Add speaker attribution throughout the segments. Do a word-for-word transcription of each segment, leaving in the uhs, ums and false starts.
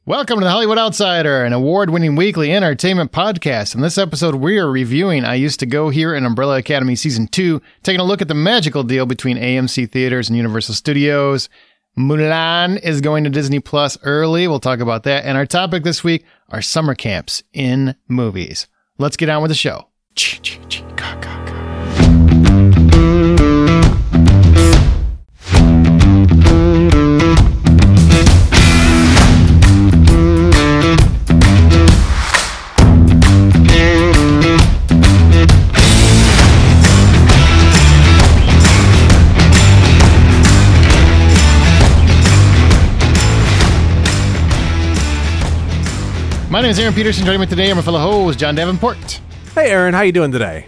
Speaker 1: Welcome to the Hollywood Outsider, an award-winning weekly entertainment podcast. In this episode, we are reviewing I Used to Go Here in Umbrella Academy Season two, taking a look at the magical deal between A M C Theaters and Universal Studios. Mulan is going to Disney Plus early. We'll talk about that. And our topic this week are summer camps in movies. Let's get on with the show. My name is Aaron Peterson. Joining me today are my fellow host, John Davenport.
Speaker 2: Hey, Aaron. How you doing today?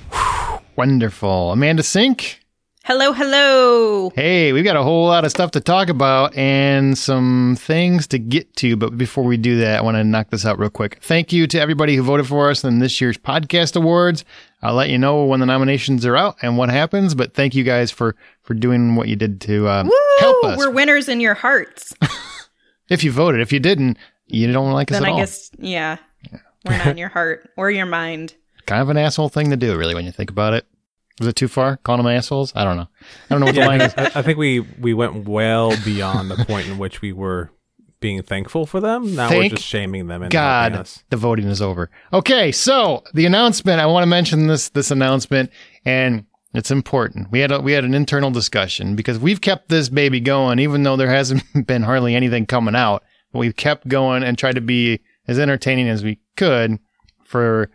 Speaker 1: Wonderful. Amanda Sink.
Speaker 3: Hello, hello.
Speaker 1: Hey, we've got a whole lot of stuff to talk about and some things to get to. But before we do that, I want to knock this out real quick. Thank you to everybody who voted for us in this year's podcast awards. I'll let you know when the nominations are out and what happens. But thank you guys for, for doing what you did to um,
Speaker 3: Woo!
Speaker 1: help us.
Speaker 3: We're winners in your hearts.
Speaker 1: If you voted. If you didn't, you don't like us
Speaker 3: then
Speaker 1: at
Speaker 3: I
Speaker 1: all.
Speaker 3: guess, yeah, yeah. We're not in your heart or your mind.
Speaker 1: Kind of an asshole thing to do, really, when you think about it. Was it too far? Calling them assholes? I don't know. I don't know what the
Speaker 2: yeah,
Speaker 1: line is.
Speaker 2: I, I think we, we went well beyond the point in which we were being thankful for them. Now
Speaker 1: Thank
Speaker 2: we're just shaming them. And
Speaker 1: God,
Speaker 2: us.
Speaker 1: The voting is over. Okay, so the announcement. I want to mention this this announcement, and it's important. We had a, we had an internal discussion because we've kept this baby going, even though there hasn't been hardly anything coming out. But we've kept going and tried to be as entertaining as we could for,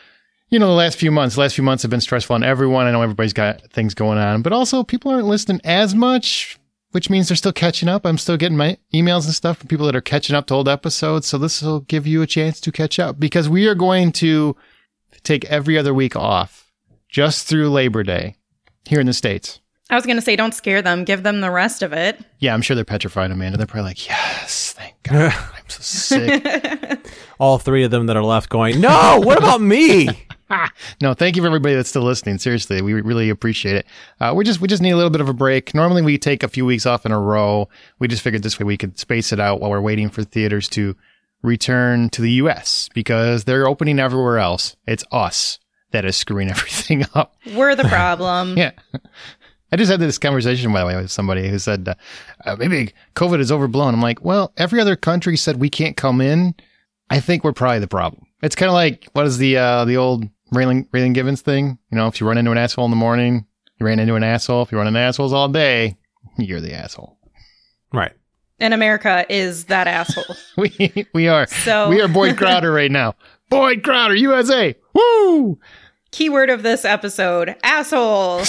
Speaker 1: you know, the last few months. The last few months have been stressful on everyone. I know everybody's got things going on, but also people aren't listening as much, which means they're still catching up. I'm still getting my emails and stuff from people that are catching up to old episodes. So this will give you a chance to catch up because we are going to take every other week off just through Labor Day here in the States.
Speaker 3: I was going to say, don't scare them. Give them the rest of it.
Speaker 1: Yeah, I'm sure they're petrified, Amanda. They're probably like, yes, thank God. I'm so sick.
Speaker 2: All three of them that are left going, no, what about me?
Speaker 1: No, thank you for everybody that's still listening. Seriously, we really appreciate it. Uh, we just we just need a little bit of a break. Normally, we take a few weeks off in a row. We just figured this way we could space it out while we're waiting for theaters to return to the U S because they're opening everywhere else. It's us that is screwing everything up.
Speaker 3: We're the problem.
Speaker 1: Yeah. I just had this conversation, by the way, with somebody who said, uh, uh, maybe COVID is overblown. I'm like, well, every other country said we can't come in. I think we're probably the problem. It's kind of like, what is the uh, the old Raylan, Raylan Givens thing? You know, if you run into an asshole in the morning, you ran into an asshole. If you run into assholes all day, you're the asshole.
Speaker 2: Right.
Speaker 3: And America is that asshole.
Speaker 1: we we are.
Speaker 3: So
Speaker 1: we are Boyd Crowder right now. Boyd Crowder, U S A. Woo!
Speaker 3: Keyword of this episode, asshole.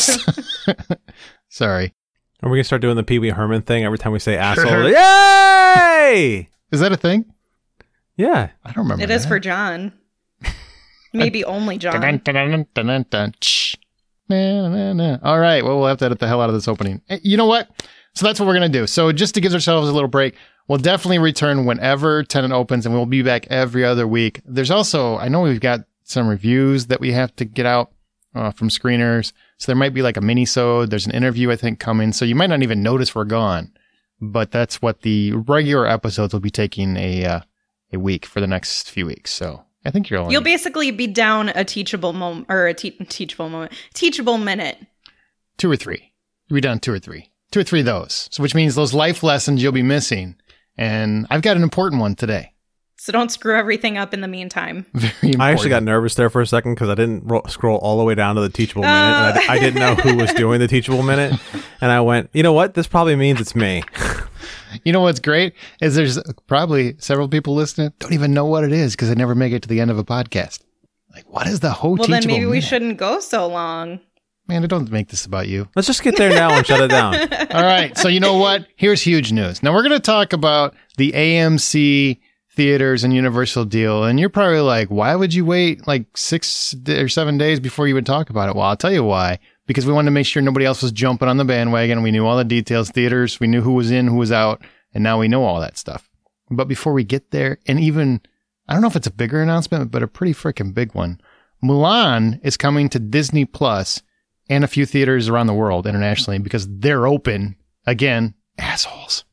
Speaker 1: Sorry.
Speaker 2: Are we going to start doing the Pee Wee Herman thing every time we say asshole? Yay!
Speaker 1: Is that a thing?
Speaker 2: Yeah.
Speaker 1: I don't remember
Speaker 3: It
Speaker 1: that.
Speaker 3: is for John. Maybe only John.
Speaker 1: Dun, dun, dun, dun, dun, dun. Shh. Nah, nah, nah. All right. Well, we'll have to edit the hell out of this opening. You know what? So that's what we're going to do. So just to give ourselves a little break, we'll definitely return whenever Tenet opens, and we'll be back every other week. There's also, I know we've got some reviews that we have to get out uh, from screeners. So there might be like a mini-sode. There's an interview, I think, coming. So you might not even notice we're gone. But that's what the regular episodes will be taking a uh, a week for the next few weeks. So I think you're all
Speaker 3: You'll basically be down a teachable moment, or a te- teachable moment, teachable minute.
Speaker 1: Two or three. You'll be done two or three. Two or three of those. So which means those life lessons you'll be missing. And I've got an important one today.
Speaker 3: So don't screw everything up in the meantime.
Speaker 1: Very important.
Speaker 2: I actually got nervous there for a second because I didn't ro- scroll all the way down to the teachable minute. And I, d- I didn't know who was doing the teachable minute. And I went, you know what? This probably means it's me.
Speaker 1: You know what's great is there's probably several people listening don't even know what it is because they never make it to the end of a podcast. Like, what is the whole
Speaker 3: Well,
Speaker 1: teachable
Speaker 3: then maybe we
Speaker 1: minute?
Speaker 3: shouldn't go so long.
Speaker 1: Man, don't make this about you.
Speaker 2: Let's just get there now and shut it down.
Speaker 1: All right. So you know what? Here's huge news. Now we're going to talk about the A M C Theaters and Universal deal. And you're probably like, why would you wait like six or seven days before you would talk about it? Well, I'll tell you why. Because we wanted to make sure nobody else was jumping on the bandwagon. We knew all the details, theaters. We knew who was in, who was out. And now we know all that stuff. But before we get there, and even, I don't know if it's a bigger announcement, but a pretty freaking big one. Mulan is coming to Disney Plus and a few theaters around the world internationally because they're open. Again, assholes.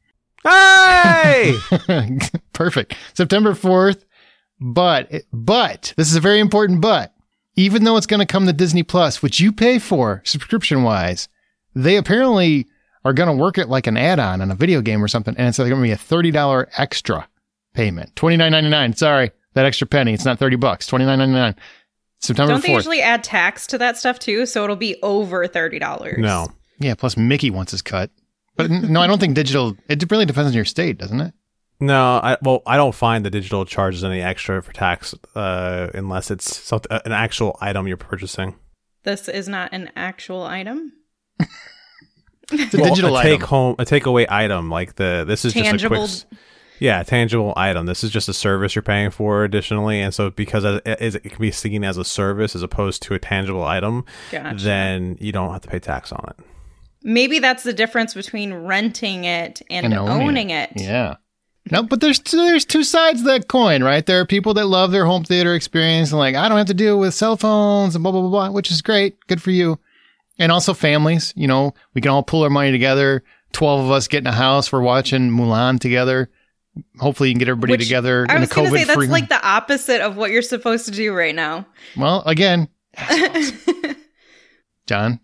Speaker 2: Hey!
Speaker 1: Perfect. September fourth. But, but, this is a very important but. Even though it's going to come to Disney Plus, which you pay for subscription-wise, they apparently are going to work it like an add-on on a video game or something, and it's going to be a thirty dollars extra payment. twenty-nine ninety-nine. Sorry, that extra penny. It's not thirty bucks. twenty-nine ninety-nine. September
Speaker 3: Don't
Speaker 1: fourth.
Speaker 3: they usually add tax to that stuff too? So it'll be over thirty dollars.
Speaker 2: No.
Speaker 1: Yeah, plus Mickey wants his cut. But n- no, I don't think digital, it really depends on your state, doesn't it?
Speaker 2: No, I, well, I don't find the digital charges any extra for tax uh, unless it's something, an actual item you're purchasing.
Speaker 3: This is not an actual item.
Speaker 1: It's a
Speaker 2: Well,
Speaker 1: digital
Speaker 2: a
Speaker 1: item.
Speaker 2: take home, a takeaway item like the. This is
Speaker 3: Tangible.
Speaker 2: just a quick. s- Yeah, tangible item. This is just a service you're paying for additionally, and so because it, it, it can be seen as a service as opposed to a tangible item,
Speaker 3: Gotcha.
Speaker 2: then you don't have to pay tax on it.
Speaker 3: Maybe that's the difference between renting it and,
Speaker 1: And
Speaker 3: owning, it.
Speaker 1: Yeah. No, but there's two, there's two sides of that coin, right? There are people that love their home theater experience and like, I don't have to deal with cell phones and blah, blah, blah, blah, which is great. Good for you. And also families, you know, we can all pull our money together. twelve of us get in a house. We're watching Mulan together. Hopefully you can get everybody
Speaker 3: Which,
Speaker 1: together
Speaker 3: I
Speaker 1: in a
Speaker 3: was going to say
Speaker 1: COVID free.
Speaker 3: that's like the opposite of what you're supposed to do right now.
Speaker 1: Well, again, John.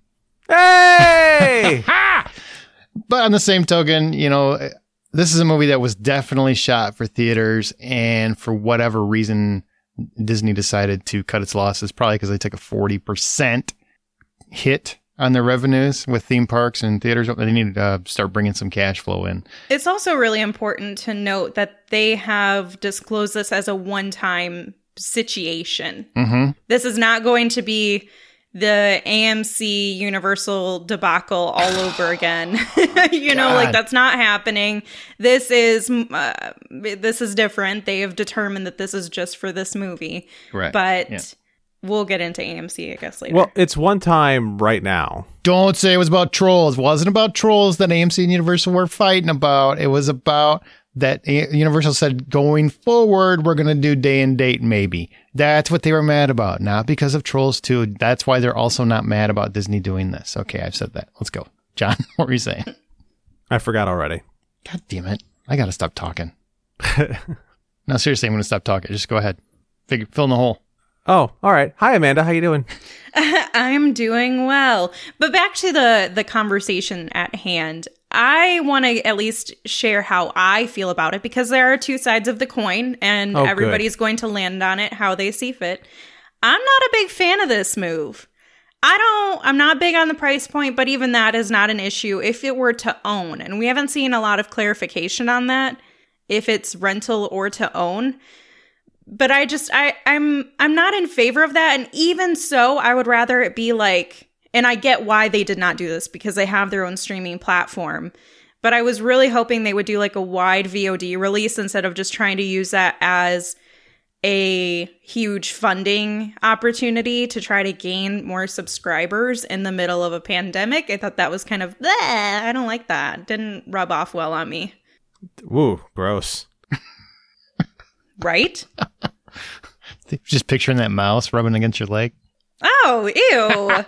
Speaker 2: Hey!
Speaker 1: But on the same token, you know, this is a movie that was definitely shot for theaters, and for whatever reason, Disney decided to cut its losses, probably because they took a forty percent hit on their revenues with theme parks and theaters. They needed to start bringing some cash flow in.
Speaker 3: It's also really important to note that they have disclosed this as a one-time situation.
Speaker 1: Mm-hmm.
Speaker 3: This is not going to be the A M C Universal debacle all over again. you know,
Speaker 1: God.
Speaker 3: like that's not happening. This is uh, this is different. They have determined that this is just for this movie.
Speaker 1: Right.
Speaker 3: But
Speaker 1: Yeah.
Speaker 3: we'll get into A M C, I guess, later.
Speaker 2: Well, it's one time right now.
Speaker 1: Don't say it was about trolls. It wasn't about trolls that A M C and Universal were fighting about. It was about that A- Universal said, going forward, we're going to do day and date maybe. That's what they were mad about, not because of Trolls two. That's why they're also not mad about Disney doing this. Okay, I've said that. Let's go. John, what were you saying?
Speaker 2: I forgot already.
Speaker 1: God damn it. I got to stop talking. No, seriously, I'm going to stop talking. Just go ahead. Figure, fill in the hole.
Speaker 2: Oh, all right. Hi, Amanda. How you doing?
Speaker 3: I'm doing well. But back to the the conversation at hand. I want to at least share how I feel about it, because there are two sides of the coin, and
Speaker 2: Oh, good.
Speaker 3: everybody's going to land on it how they see fit. I'm not a big fan of this move. I don't, I'm not big on the price point, but even that is not an issue if it were to own. And we haven't seen a lot of clarification on that, if it's rental or to own. But I just, I, I'm, I'm not in favor of that. And even so, I would rather it be like, and I get why they did not do this, because they have their own streaming platform. But I was really hoping they would do like a wide V O D release instead of just trying to use that as a huge funding opportunity to try to gain more subscribers in the middle of a pandemic. I thought that was kind of, bleh, I don't like that. Didn't rub off well on me.
Speaker 2: Woo, gross.
Speaker 3: Right?
Speaker 1: Just picturing that mouse rubbing against your leg.
Speaker 3: Oh, ew.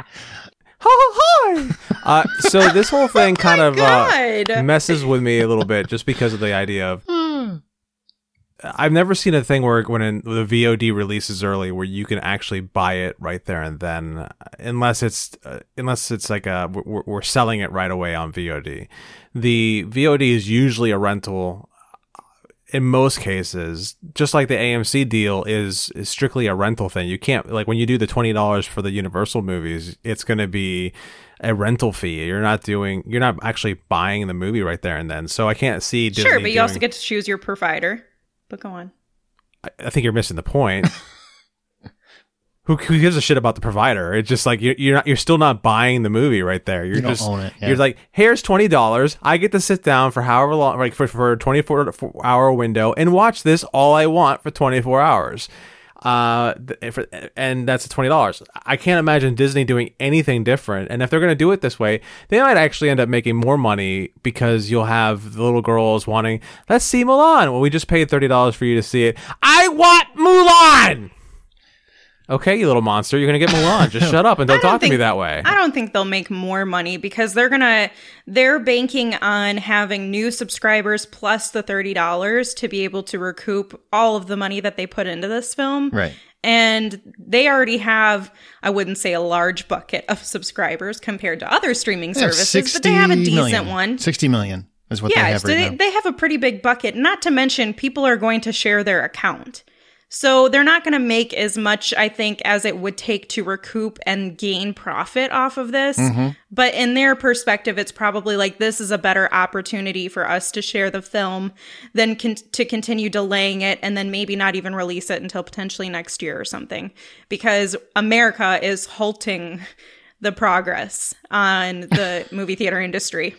Speaker 2: Uh, so this whole thing kind of uh,
Speaker 3: God.
Speaker 2: messes with me a little bit, just because of the idea of I've never seen a thing where when in, the V O D releases early, where you can actually buy it right there and then, unless it's uh, unless it's like a we're, we're selling it right away on V O D. The V O D is usually a rental. In most cases, just like the A M C deal is, is strictly a rental thing. You can't, like when you do the twenty dollars for the Universal movies, it's going to be a rental fee. You're not doing, you're not actually buying the movie right there and then. So I can't see Disney
Speaker 3: Sure, but you also
Speaker 2: doing-
Speaker 3: get to choose your provider. But go on.
Speaker 2: I, I think you're missing the point. Who, who gives a shit about the provider? It's just like you're you're not you're still not buying the movie right there. You're
Speaker 1: You don't
Speaker 2: just
Speaker 1: own it, yeah.
Speaker 2: You're like, here's twenty dollars. I get to sit down for however long, like for for a twenty-four hour window and watch this all I want for twenty-four hours. Uh, th- for, and that's twenty dollars. I can't imagine Disney doing anything different. And if they're going to do it this way, they might actually end up making more money, because you'll have the little girls wanting, let's see Mulan. Well, we just paid thirty dollars for you to see it. I want Mulan. Okay, you little monster, you're gonna get Mulan. Just shut up and don't,
Speaker 3: don't
Speaker 2: talk
Speaker 3: think,
Speaker 2: to me that way.
Speaker 3: I don't think they'll make more money because they're gonna they're banking on having new subscribers plus the thirty dollars to be able to recoup all of the money that they put into this film.
Speaker 1: Right.
Speaker 3: And they already have, I wouldn't say a large bucket of subscribers compared to other streaming
Speaker 1: They have
Speaker 3: services, but they have a decent
Speaker 1: million.
Speaker 3: one.
Speaker 1: sixty million is what
Speaker 3: yeah,
Speaker 1: they have
Speaker 3: so
Speaker 1: right
Speaker 3: they,
Speaker 1: now.
Speaker 3: they have a pretty big bucket. Not to mention, people are going to share their account. So they're not going to make as much, I think, as it would take to recoup and gain profit off of this.
Speaker 1: Mm-hmm.
Speaker 3: But in their perspective, it's probably like, this is a better opportunity for us to share the film than con- to continue delaying it and then maybe not even release it until potentially next year or something. Because America is halting the progress on the movie theater industry.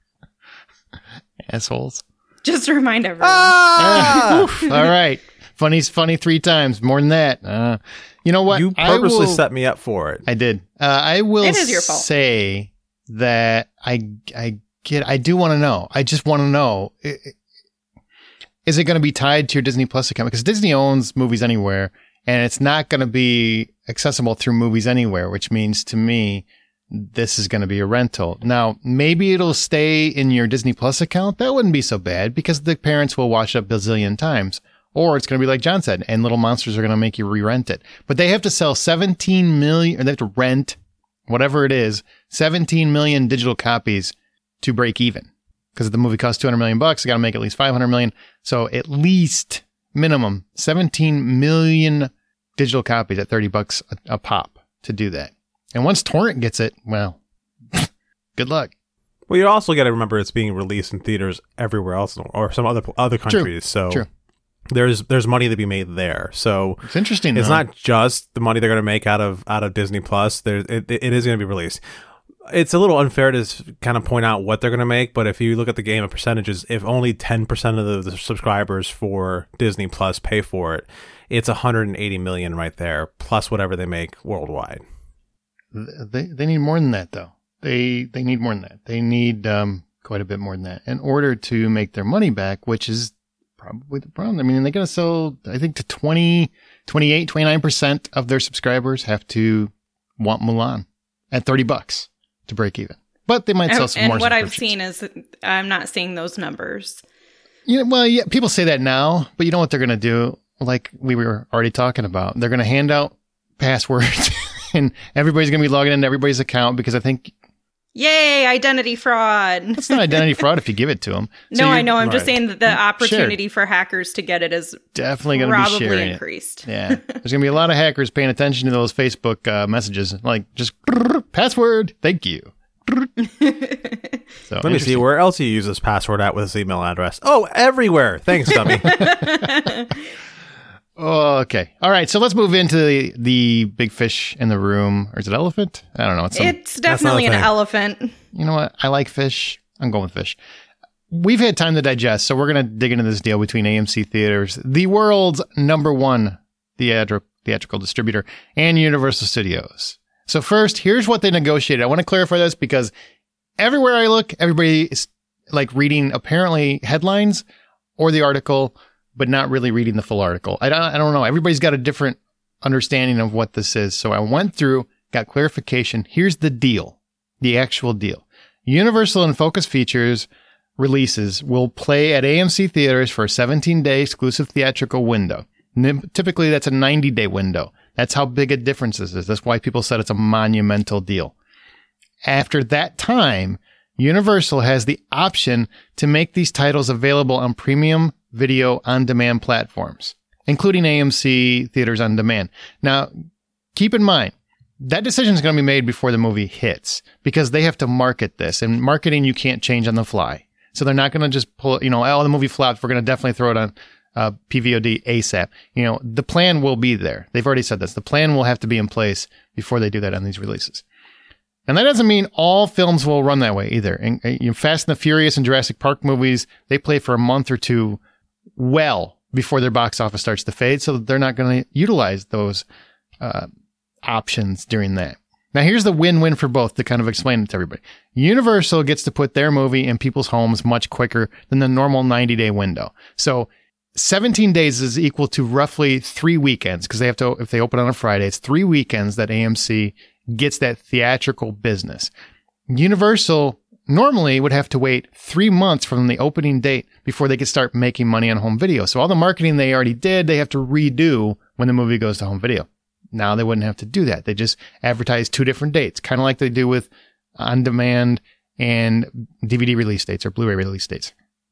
Speaker 1: Assholes.
Speaker 3: Just to remind everyone.
Speaker 2: Ah!
Speaker 1: All right. Funny's funny three times. More than that. Uh, you know what?
Speaker 2: You
Speaker 1: I
Speaker 2: purposely
Speaker 1: will-
Speaker 2: set me up for it.
Speaker 1: I did. Uh, I will
Speaker 3: It is your fault.
Speaker 1: say that I I get. I do want to know. I just want to know. i- i- Is it going to be tied to your Disney Plus account? Because Disney owns Movies Anywhere, and it's not going to be accessible through Movies Anywhere, which means to me this is going to be a rental. Now, maybe it'll stay in your Disney Plus account. That wouldn't be so bad because the parents will watch it a bazillion times. Or it's going to be like John said, and Little Monsters are going to make you re-rent it. But they have to sell seventeen million, or they have to rent, whatever it is, seventeen million digital copies to break even. Because the movie costs two hundred million bucks, they got to make at least five hundred million. So at least minimum seventeen million digital copies at thirty bucks a, a pop to do that. And once Torrent gets it, well, good luck.
Speaker 2: Well, you also got to remember it's being released in theaters everywhere else, or some other other countries. So
Speaker 1: True.
Speaker 2: there's there's money to be made there. So
Speaker 1: It's interesting.
Speaker 2: it's
Speaker 1: though.
Speaker 2: not just the money they're going to make out of out of Disney Plus. There, it, it is going to be released. It's a little unfair to s- kind of point out what they're going to make, but if you look at the game of percentages, if only ten percent of the, the subscribers for Disney Plus pay for it, it's one hundred eighty million right there, plus whatever they make worldwide.
Speaker 1: They they need more than that though. They they need more than that. They need um, quite a bit more than that in order to make their money back, which is probably the problem. I mean, they're going to sell, I think, to twenty, twenty-eight, twenty-nine percent of their subscribers have to want Mulan at thirty bucks to break even. But they might sell
Speaker 3: And,
Speaker 1: some
Speaker 3: and
Speaker 1: more
Speaker 3: what I've
Speaker 1: subscriptions.
Speaker 3: seen is that I'm not seeing those numbers.
Speaker 1: You know, well, yeah, people say that now, but you know what they're going to do? Like we were already talking about, they're going to hand out passwords and everybody's going to be logging into everybody's account because I think
Speaker 3: Yay, identity fraud.
Speaker 1: it's not identity fraud if you give it to them.
Speaker 3: No, I know. I'm just
Speaker 2: right.
Speaker 3: saying that the opportunity for hackers to get it is
Speaker 1: Definitely going to be
Speaker 3: probably
Speaker 1: sharing it.
Speaker 3: increased.
Speaker 1: Yeah. There's going to be a lot of hackers paying attention to those Facebook uh, messages. Like, just password. Thank you. So,
Speaker 2: Let me see, where else you use this password at with this email address? Oh, everywhere. Thanks, dummy.
Speaker 1: Oh, okay. All right. So let's move into the, the big fish in the room. Or is it elephant? I don't know. It's, some,
Speaker 3: It's definitely an
Speaker 2: thing.
Speaker 3: elephant.
Speaker 1: you know what? I like fish. I'm going with fish. We've had time to digest, so we're going to dig into this deal between A M C Theaters, the world's number one theatri- theatrical distributor, and Universal Studios. So first, here's what they negotiated. I want to clarify this because everywhere I look, everybody is like reading apparently headlines or the article, but not really reading the full article. I don't, I don't know. Everybody's got a different understanding of what this is. So I went through, got clarification. Here's the deal, the actual deal. Universal and Focus Features releases will play at A M C Theaters for a seventeen-day exclusive theatrical window. N- Typically, that's a ninety-day window. That's how big a difference this is. That's why people said it's a monumental deal. After that time, Universal has the option to make these titles available on premium video on-demand platforms, including A M C Theaters on Demand. Now, keep in mind, that decision is going to be made before the movie hits because they have to market this. And marketing, you can't change on the fly. So they're not going to just pull, you know, oh, the movie flopped. We're going to definitely throw it on uh, P V O D ASAP. You know, the plan will be there. They've already said this. The plan will have to be in place before they do that on these releases. And that doesn't mean all films will run that way either. And, uh, you know, Fast and the Furious and Jurassic Park movies, they play for a month or two well before their box office starts to fade. So they're not going to utilize those uh, options during that. Now, here's the win-win for both to kind of explain it to everybody. Universal gets to put their movie in people's homes much quicker than the normal ninety-day window. So seventeen days is equal to roughly three weekends because they have to, if they open on a Friday, it's three weekends that A M C gets that theatrical business. Universal normally would have to wait three months from the opening date before they could start making money on home video. So all the marketing they already did, they have to redo when the movie goes to home video. Now they wouldn't have to do that. They just advertise two different dates, kind of like they do with on-demand and D V D release dates or Blu-ray release dates.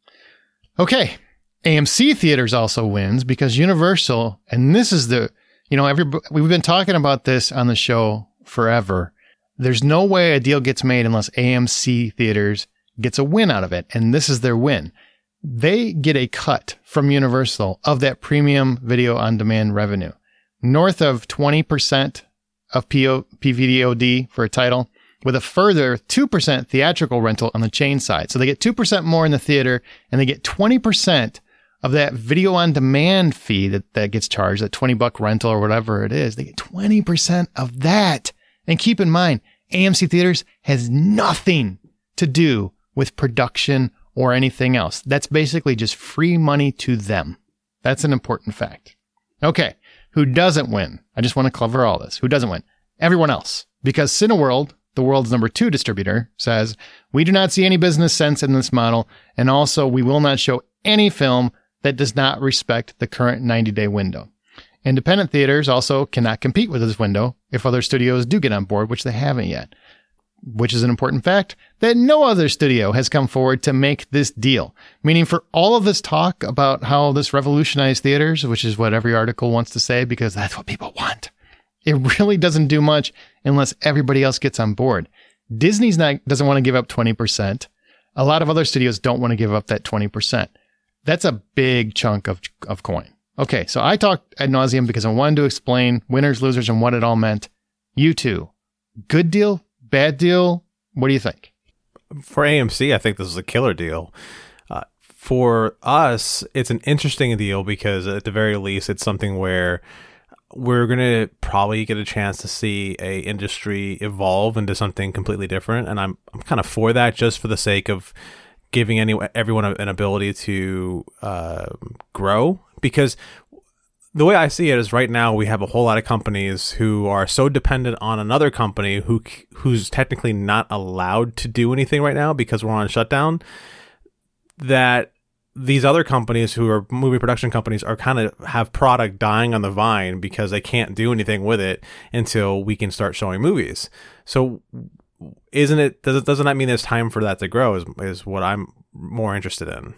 Speaker 1: Okay. A M C Theaters also wins because Universal, and this is the, you know, every, we've been talking about this on the show forever. There's no way a deal gets made unless A M C Theaters gets a win out of it. And this is their win. They get a cut from Universal of that premium video on demand revenue, north of twenty percent of P V D O D for a title, with a further two percent theatrical rental on the chain side. So they get two percent more in the theater and they get twenty percent of that video on demand fee that, that gets charged, that twenty buck rental or whatever it is. They get twenty percent of that. And keep in mind, A M C Theaters has nothing to do with production or anything else. That's basically just free money to them. That's an important fact. Okay. Who doesn't win? I just want to cover all this. Who doesn't win? Everyone else. Because Cineworld, the world's number two distributor, says, we do not see any business sense in this model. And also, we will not show any film that does not respect the current ninety-day window. Independent theaters also cannot compete with this window if other studios do get on board, which they haven't yet. Which is an important fact that no other studio has come forward to make this deal. Meaning for all of this talk about how this revolutionized theaters, which is what every article wants to say because that's what people want, it really doesn't do much unless everybody else gets on board. Disney's not doesn't want to give up twenty percent. A lot of other studios don't want to give up that twenty percent. That's a big chunk of, of coin. Okay, so I talked ad nauseum because I wanted to explain winners, losers, and what it all meant. You two, good deal, bad deal? What do you think?
Speaker 2: For A M C, I think this is a killer deal. Uh, for us, it's an interesting deal because at the very least, it's something where we're going to probably get a chance to see a industry evolve into something completely different. And I'm I'm kind of for that just for the sake of giving any everyone an ability to uh, grow. Because the way I see it is right now we have a whole lot of companies who are so dependent on another company who who's technically not allowed to do anything right now because we're on shutdown, that these other companies who are movie production companies are kind of have product dying on the vine because they can't do anything with it until we can start showing movies. So isn't it, does it, doesn't that mean there's time for that to grow is, is what I'm more interested in.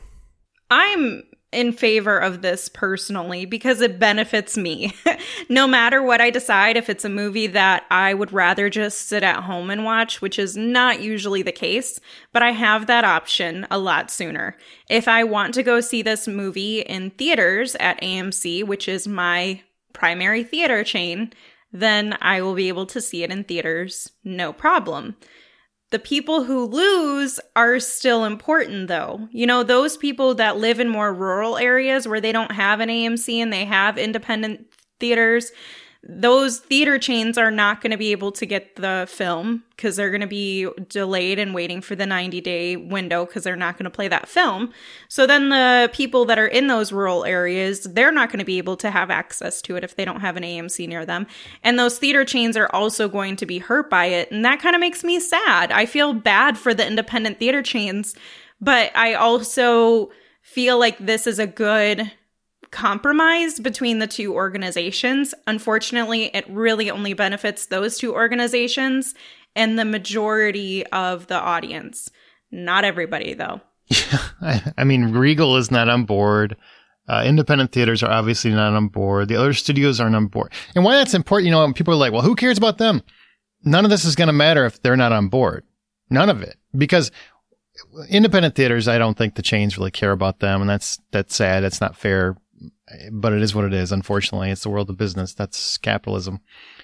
Speaker 3: I'm in favor of this personally because it benefits me. No matter what I decide, if it's a movie that I would rather just sit at home and watch, which is not usually the case, but I have that option a lot sooner. If I want to go see this movie in theaters at A M C, which is my primary theater chain, then I will be able to see it in theaters, no problem. The people who lose are still important, though. You know, those people that live in more rural areas where they don't have an A M C and they have independent theaters, those theater chains are not going to be able to get the film because they're going to be delayed and waiting for the ninety-day window because they're not going to play that film. So then the people that are in those rural areas, they're not going to be able to have access to it if they don't have an A M C near them. And those theater chains are also going to be hurt by it. And that kind of makes me sad. I feel bad for the independent theater chains, but I also feel like this is a good compromise between the two organizations. Unfortunately, it really only benefits those two organizations and the majority of the audience. Not everybody, though.
Speaker 1: Yeah, I, I mean, Regal is not on board. Uh, independent theaters are obviously not on board. The other studios aren't on board. And why that's important, you know, people are like, well, who cares about them? None of this is going to matter if they're not on board. None of it. Because independent theaters, I don't think the chains really care about them. And that's, that's sad. That's not fair. But it is what it is. Unfortunately, it's the world of business. That's capitalism.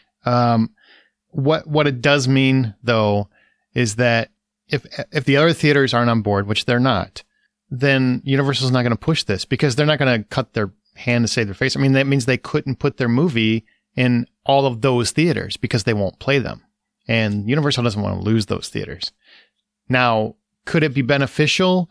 Speaker 1: Um, what what it does mean, though, is that if if the other theaters aren't on board, which they're not, then Universal's not going to push this because they're not going to cut their hand to save their face. I mean, that means they couldn't put their movie in all of those theaters because they won't play them. And Universal doesn't want to lose those theaters. Now, could it be beneficial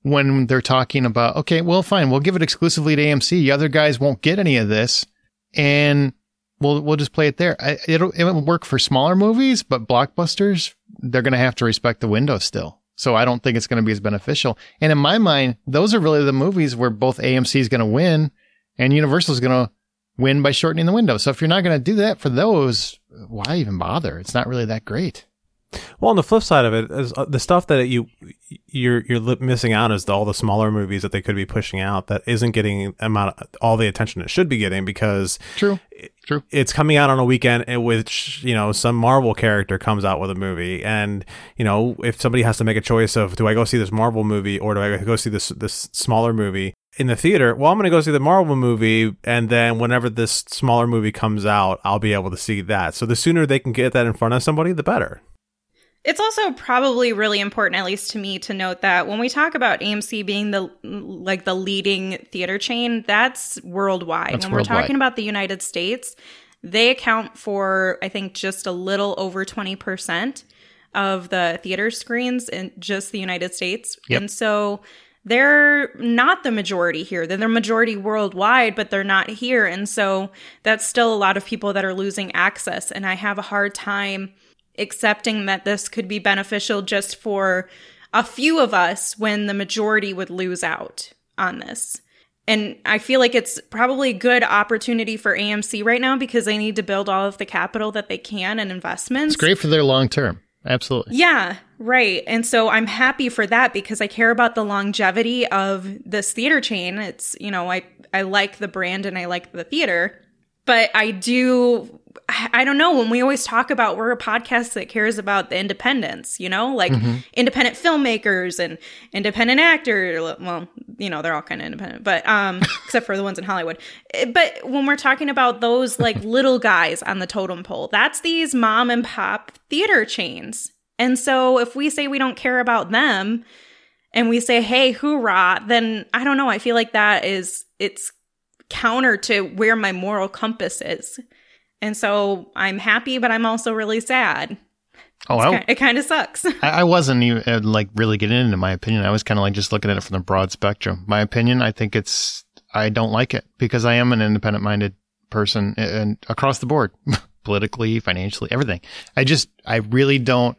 Speaker 1: when they're talking about, okay, well, fine, we'll give it exclusively to A M C. The other guys won't get any of this, and we'll we'll just play it there. I, it'll it'll work for smaller movies, but blockbusters, they're going to have to respect the window still. So I don't think it's going to be as beneficial. And in my mind, those are really the movies where both A M C is going to win and Universal is going to win by shortening the window. So if you're not going to do that for those, why even bother? It's not really that great.
Speaker 2: Well, on the flip side of it, is uh, the stuff that you you're you're li- missing out is the, all the smaller movies that they could be pushing out that isn't getting amount of, all the attention it should be getting because
Speaker 1: true, true.
Speaker 2: It's coming out on a weekend in which you know some Marvel character comes out with a movie, and you know if somebody has to make a choice of do I go see this Marvel movie or do I go see this this smaller movie in the theater? Well, I'm going to go see the Marvel movie, and then whenever this smaller movie comes out, I'll be able to see that. So the sooner they can get that in front of somebody, the better.
Speaker 3: It's also probably really important, at least to me, to note that when we talk about A M C being the like the leading theater chain, that's worldwide.
Speaker 1: That's
Speaker 3: when
Speaker 1: worldwide.
Speaker 3: We're talking about the United States, they account for, I think, just a little over twenty percent of the theater screens in just the United States.
Speaker 1: Yep.
Speaker 3: And so they're not the majority here. They're the majority worldwide, but they're not here. And so that's still a lot of people that are losing access. And I have a hard time accepting that this could be beneficial just for a few of us when the majority would lose out on this. And I feel like it's probably a good opportunity for A M C right now because they need to build all of the capital that they can and investments.
Speaker 1: It's great for their long term. Absolutely.
Speaker 3: Yeah, right. And so I'm happy for that because I care about the longevity of this theater chain. It's, you know, I, I like the brand and I like the theater, but I do... I don't know, when we always talk about we're a podcast that cares about the independents, you know, like mm-hmm. independent filmmakers and independent actors. Well, you know, they're all kind of independent, but um, except for the ones in Hollywood. But when we're talking about those like little guys on the totem pole, that's these mom and pop theater chains. And so if we say we don't care about them and we say, hey, hoorah, then I don't know. I feel like that is it's counter to where my moral compass is. And so I'm happy, but I'm also really sad.
Speaker 1: Oh, well,
Speaker 3: kind, it kind of sucks.
Speaker 1: I, I wasn't even uh, like really getting into my opinion. I was kind of like just looking at it from the broad spectrum. My opinion, I think it's, I don't like it because I am an independent minded person and, and across the board, politically, financially, everything. I just, I really don't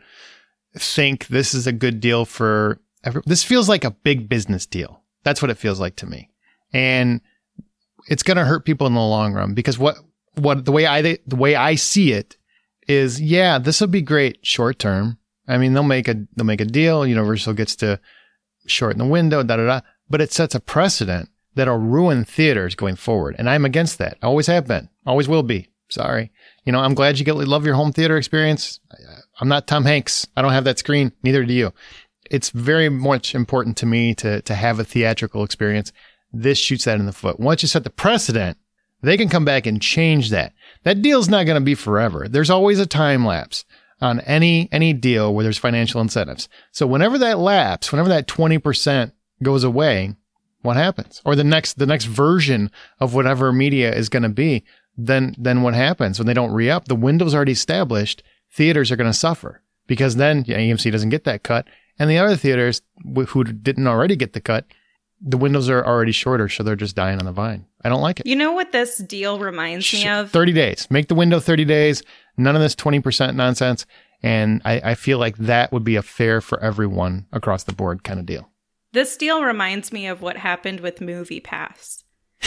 Speaker 1: think this is a good deal for every, this feels like a big business deal. That's what it feels like to me. And it's going to hurt people in the long run because what, What the way I the way I see it is, yeah, this will be great short term. I mean, they'll make a they'll make a deal. Universal gets to shorten the window, da da da. But it sets a precedent that'll ruin theaters going forward, and I'm against that. I always have been, always will be. Sorry, you know, I'm glad you get love your home theater experience. I'm not Tom Hanks. I don't have that screen. Neither do you. It's very much important to me to to have a theatrical experience. This shoots that in the foot. Once you set the precedent, they can come back and change that. That deal's not going to be forever. There's always a time lapse on any any deal where there's financial incentives. So whenever that lapse, whenever that twenty percent goes away, what happens? Or the next the next version of whatever media is going to be, then then what happens when they don't re-up? The window's already established. Theaters are going to suffer because then yeah, A M C doesn't get that cut, and the other theaters who didn't already get the cut, the windows are already shorter, so they're just dying on the vine. I don't like it.
Speaker 3: You know what this deal reminds me of?
Speaker 1: thirty days. Make the window thirty days. None of this twenty percent nonsense. And I, I feel like that would be a fair for everyone across the board kind of deal.
Speaker 3: This deal reminds me of what happened with MoviePass.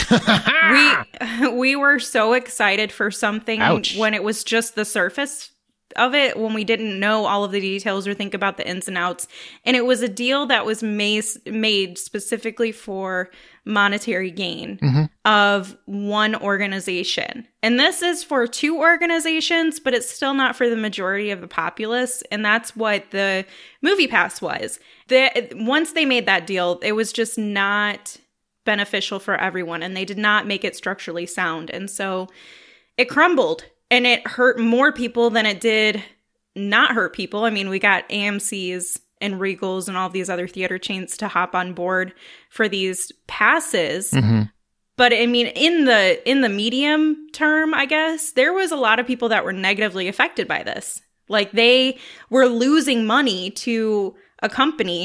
Speaker 3: we we were so excited for something
Speaker 1: Ouch.
Speaker 3: when it was just the surface of it, when we didn't know all of the details or think about the ins and outs. And it was a deal that was made, made specifically for monetary gain mm-hmm. of one organization. And this is for two organizations, but it's still not for the majority of the populace. And that's what the MoviePass was. The, once they made that deal, it was just not beneficial for everyone. And they did not make it structurally sound. And so it crumbled. And it hurt more people than it did not hurt people. I mean, we got A M Cs and Regals and all these other theater chains to hop on board for these passes. Mm-hmm. But I mean, in the in the medium term, I guess, there was a lot of people that were negatively affected by this. Like they were losing money to a company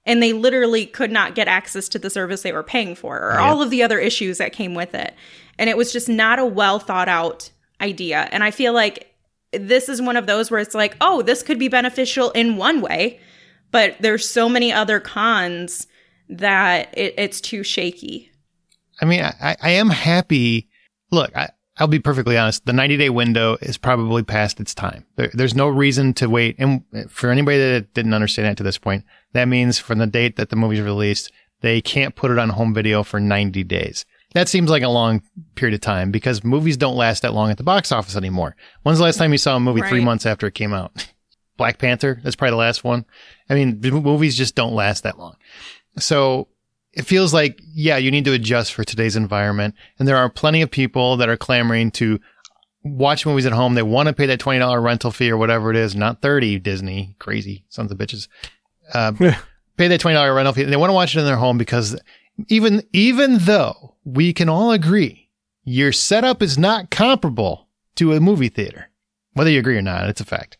Speaker 3: and they literally could not get access to the service they were paying for, or
Speaker 1: Yeah.
Speaker 3: all of the other issues that came with it. And it was just not a well thought out idea. And I feel like this is one of those where it's like, oh, this could be beneficial in one way, but there's so many other cons that it, it's too shaky.
Speaker 1: I mean, I, I am happy. Look, I, I'll be perfectly honest. The ninety-day window is probably past its time. There, there's no reason to wait. And for anybody that didn't understand that to this point, that means from the date that the movie's released, they can't put it on home video for ninety days. That seems like a long period of time because movies don't last that long at the box office anymore. When's the last time you saw a movie
Speaker 3: Right.
Speaker 1: three months after it came out? Black Panther, that's probably the last one. I mean, the movies just don't last that long. So it feels like, yeah, you need to adjust for today's environment. And there are plenty of people that are clamoring to watch movies at home. They want to pay that twenty dollars rental fee or whatever it is, not thirty, Disney, crazy sons of bitches. Uh, pay that twenty dollars rental fee. They want to watch it in their home because even, even though we can all agree your setup is not comparable to a movie theater, whether you agree or not, it's a fact.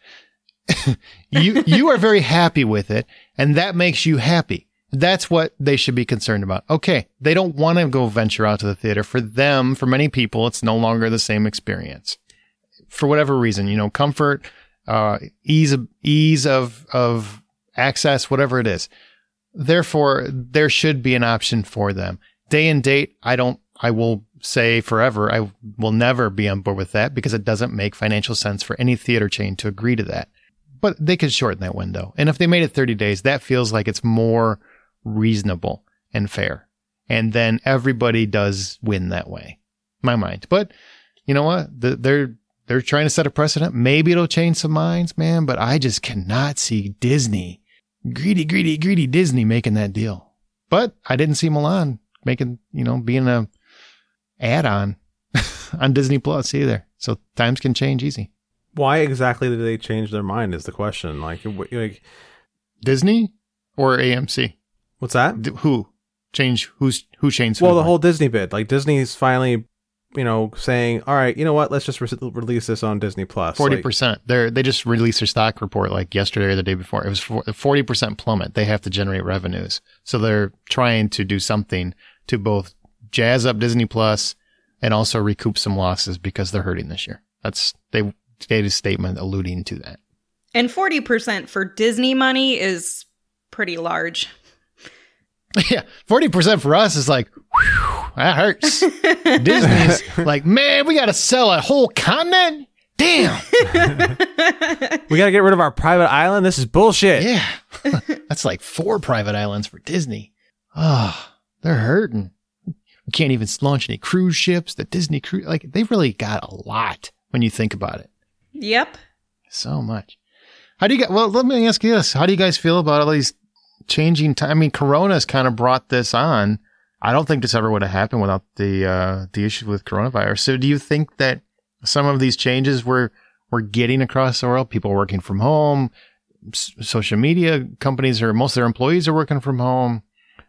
Speaker 1: you, you are very happy with it, and that makes you happy. That's what they should be concerned about. Okay, they don't want to go venture out to the theater. For them, for many people, it's no longer the same experience. For whatever reason, you know, comfort, uh, ease of, ease of, of access, whatever it is. Therefore, there should be an option for them. Day and date, I don't, I will say forever, I will never be on board with that because it doesn't make financial sense for any theater chain to agree to that. But they could shorten that window. And if they made it thirty days, that feels like it's more reasonable and fair. And then everybody does win that way, in my mind. But you know what? The, they're, they're trying to set a precedent. Maybe it'll change some minds, man, but I just cannot see Disney, greedy, greedy, greedy Disney making that deal. But I didn't see Mulan making, you know, being a add-on on Disney Plus either. So times can change easy.
Speaker 2: Why exactly did they change their mind is the question. Like, wh- like
Speaker 1: Disney or A M C?
Speaker 2: what's that?
Speaker 1: D- Who change? Who's who changed?
Speaker 2: Well,
Speaker 1: who?
Speaker 2: the whole Disney bit. Like, Disney's finally, you know, saying, all right, you know what? Let's just re- release this on Disney Plus.
Speaker 1: forty
Speaker 2: Like,
Speaker 1: percent. They they just released their stock report like yesterday or the day before. It was forty percent plummet. They have to generate revenues, so they're trying to do something to both jazz up Disney Plus and also recoup some losses because they're hurting this year. That's they made a statement alluding to that.
Speaker 3: And forty percent for Disney money is pretty large.
Speaker 1: Yeah, forty percent for us is like, whew, that hurts. Disney's like, man, we got to sell a whole continent? Damn.
Speaker 2: we got to get rid of our private island? This is bullshit.
Speaker 1: Yeah. That's like four private islands for Disney. Oh, they're hurting. We can't even launch any cruise ships. The Disney cruise, like, they really got a lot when you think about it.
Speaker 3: Yep.
Speaker 1: So much. How do you get, well, let me ask you this. How do you guys feel about all these changing time? I mean, Corona's kind of brought this on. I don't think this ever would have happened without the, uh, the issue with coronavirus. So do you think that some of these changes we're, we're getting across the world, people working from home, s- social media companies or most of their employees are working from home.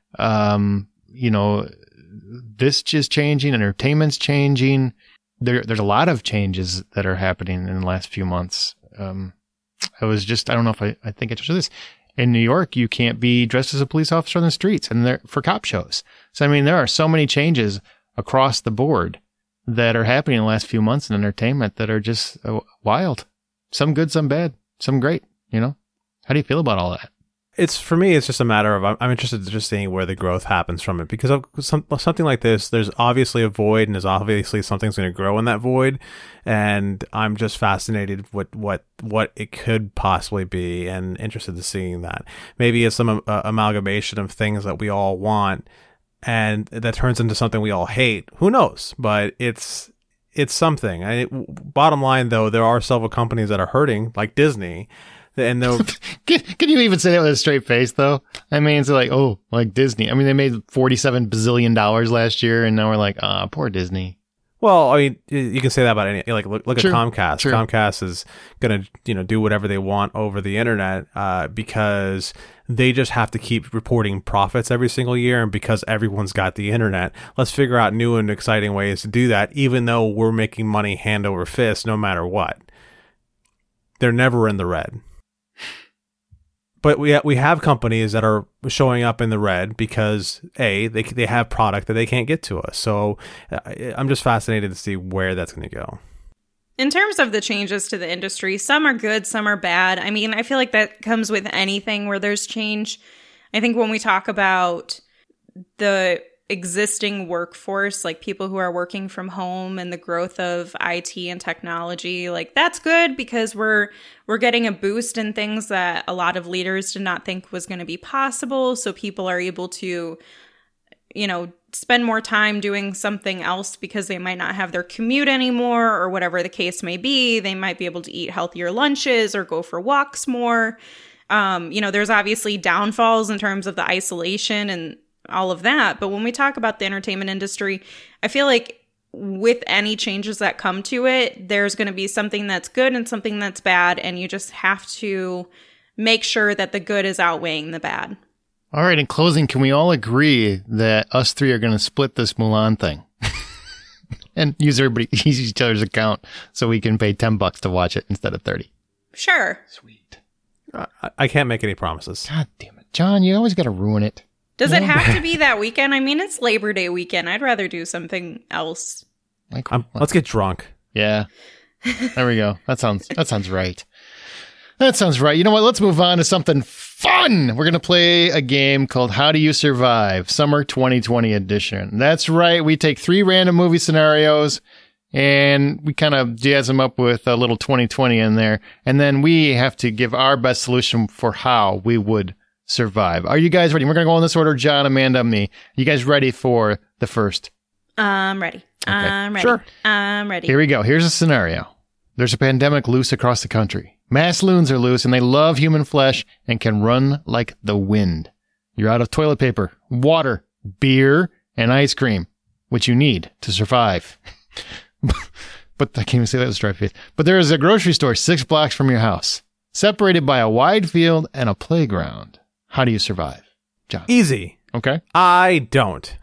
Speaker 1: Um, you know, this just changing, entertainment's changing. There, there's a lot of changes that are happening in the last few months. Um, I was just, I don't know if I, I think I told you this. In New York, you can't be dressed as a police officer on the streets and they're for cop shows. So, I mean, there are so many changes across the board that are happening in the last few months in entertainment that are just uh, wild. Some good, some bad, some great, you know? How do you feel about all that?
Speaker 2: It's for me, it's just a matter of I'm, I'm interested in just seeing where the growth happens from it, because of some, something like this, there's obviously a void, and there's obviously something's going to grow in that void, and I'm just fascinated with what what it could possibly be, and interested in seeing that. Maybe it's some uh, amalgamation of things that we all want, and that turns into something we all hate. Who knows? But it's it's something. I, bottom line, though, there are several companies that are hurting, like Disney. And they'll
Speaker 1: can, can you even say that with a straight face, though? I mean, it's like, oh, like Disney. I mean, they made forty-seven bazillion dollars last year, and now we're like, ah, oh, poor Disney.
Speaker 2: Well, I mean, you can say that about any. Like, look, look
Speaker 1: True.
Speaker 2: at Comcast.
Speaker 1: True.
Speaker 2: Comcast is gonna, you know, do whatever they want over the internet uh, because they just have to keep reporting profits every single year, and because everyone's got the internet, let's figure out new and exciting ways to do that. Even though we're making money hand over fist, no matter what, they're never in the red. but we we have companies that are showing up in the red because a they they have product that they can't get to us. So I'm just fascinated to see where that's going to go.
Speaker 3: In terms of the changes to the industry, some are good, some are bad. I mean, I feel like that comes with anything where there's change. I think when we talk about the existing workforce, like people who are working from home and the growth of I T and technology, like that's good because we're we're getting a boost in things that a lot of leaders did not think was going to be possible. So people are able to, you know, spend more time doing something else because they might not have their commute anymore or whatever the case may be. They might be able to eat healthier lunches or go for walks more. Um, you know, there's obviously downfalls in terms of the isolation and all of that. But when we talk about the entertainment industry, I feel like with any changes that come to it, there's going to be something that's good and something that's bad. And you just have to make sure that the good is outweighing the bad.
Speaker 1: All right. In closing, can we all agree that us three are going to split this Mulan thing and use everybody, use each other's account so we can pay ten bucks to watch it instead of thirty?
Speaker 3: Sure.
Speaker 1: Sweet.
Speaker 2: I, I can't make any promises.
Speaker 1: God damn it. John, you always got to ruin it.
Speaker 3: Does it have to be that weekend? I mean, it's Labor Day weekend. I'd rather do something else.
Speaker 1: Like,
Speaker 2: I'm, let's get drunk.
Speaker 1: Yeah. There we go. That sounds, that sounds right. That sounds right. You know what? Let's move on to something fun. We're going to play a game called How Do You Survive? Summer twenty twenty edition. That's right. We take three random movie scenarios and we kind of jazz them up with a little twenty twenty in there. And then we have to give our best solution for how we would survive. Are you guys ready? We're going to go in this order. John, Amanda, me. Are you guys ready for the first?
Speaker 3: I'm ready.
Speaker 1: Okay.
Speaker 3: I'm ready.
Speaker 2: Sure.
Speaker 3: I'm ready.
Speaker 1: Here we go. Here's a scenario. There's a pandemic loose across the country. Mass loons are loose and they love human flesh and can run like the wind. You're out of toilet paper, water, beer, and ice cream, which you need to survive. But I can't even say that with a straight face. But there is a grocery store six blocks from your house, separated by a wide field and a playground. How do you survive, John?
Speaker 2: Easy.
Speaker 1: Okay.
Speaker 2: I don't.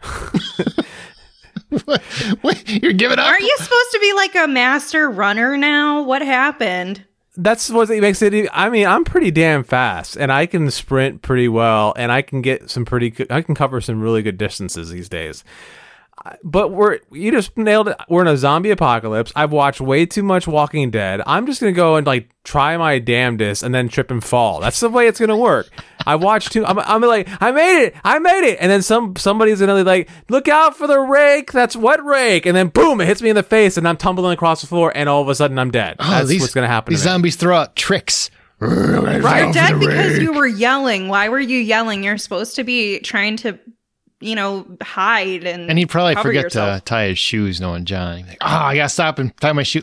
Speaker 1: Wait, you're giving up?
Speaker 3: Aren't you supposed to be like a master runner now? What happened?
Speaker 2: That's what makes it. I mean, I'm pretty damn fast, and I can sprint pretty well, and I can get some pretty. Good, I can cover some really good distances these days. But we're you just nailed it. We're in a zombie apocalypse. I've watched way too much Walking Dead. I'm just gonna go and like try my damnedest and then trip and fall. That's the way it's gonna work. I watched too. I'm, I'm like, I made it. I made it. And then some somebody's gonna be like, look out for the rake. That's what rake? And then boom, it hits me in the face, and I'm tumbling across the floor, and all of a sudden I'm dead.
Speaker 1: Oh,
Speaker 2: That's
Speaker 1: these,
Speaker 2: what's gonna happen.
Speaker 1: These
Speaker 2: to me.
Speaker 1: zombies throw out tricks.
Speaker 3: Right. You're dead because you were yelling. Why were you yelling? You're supposed to be trying to, you know, hide and
Speaker 1: And he'd probably
Speaker 3: cover
Speaker 1: forget
Speaker 3: yourself.
Speaker 1: to tie his shoes, knowing John. He'd be like, oh, I gotta stop and tie my shoe.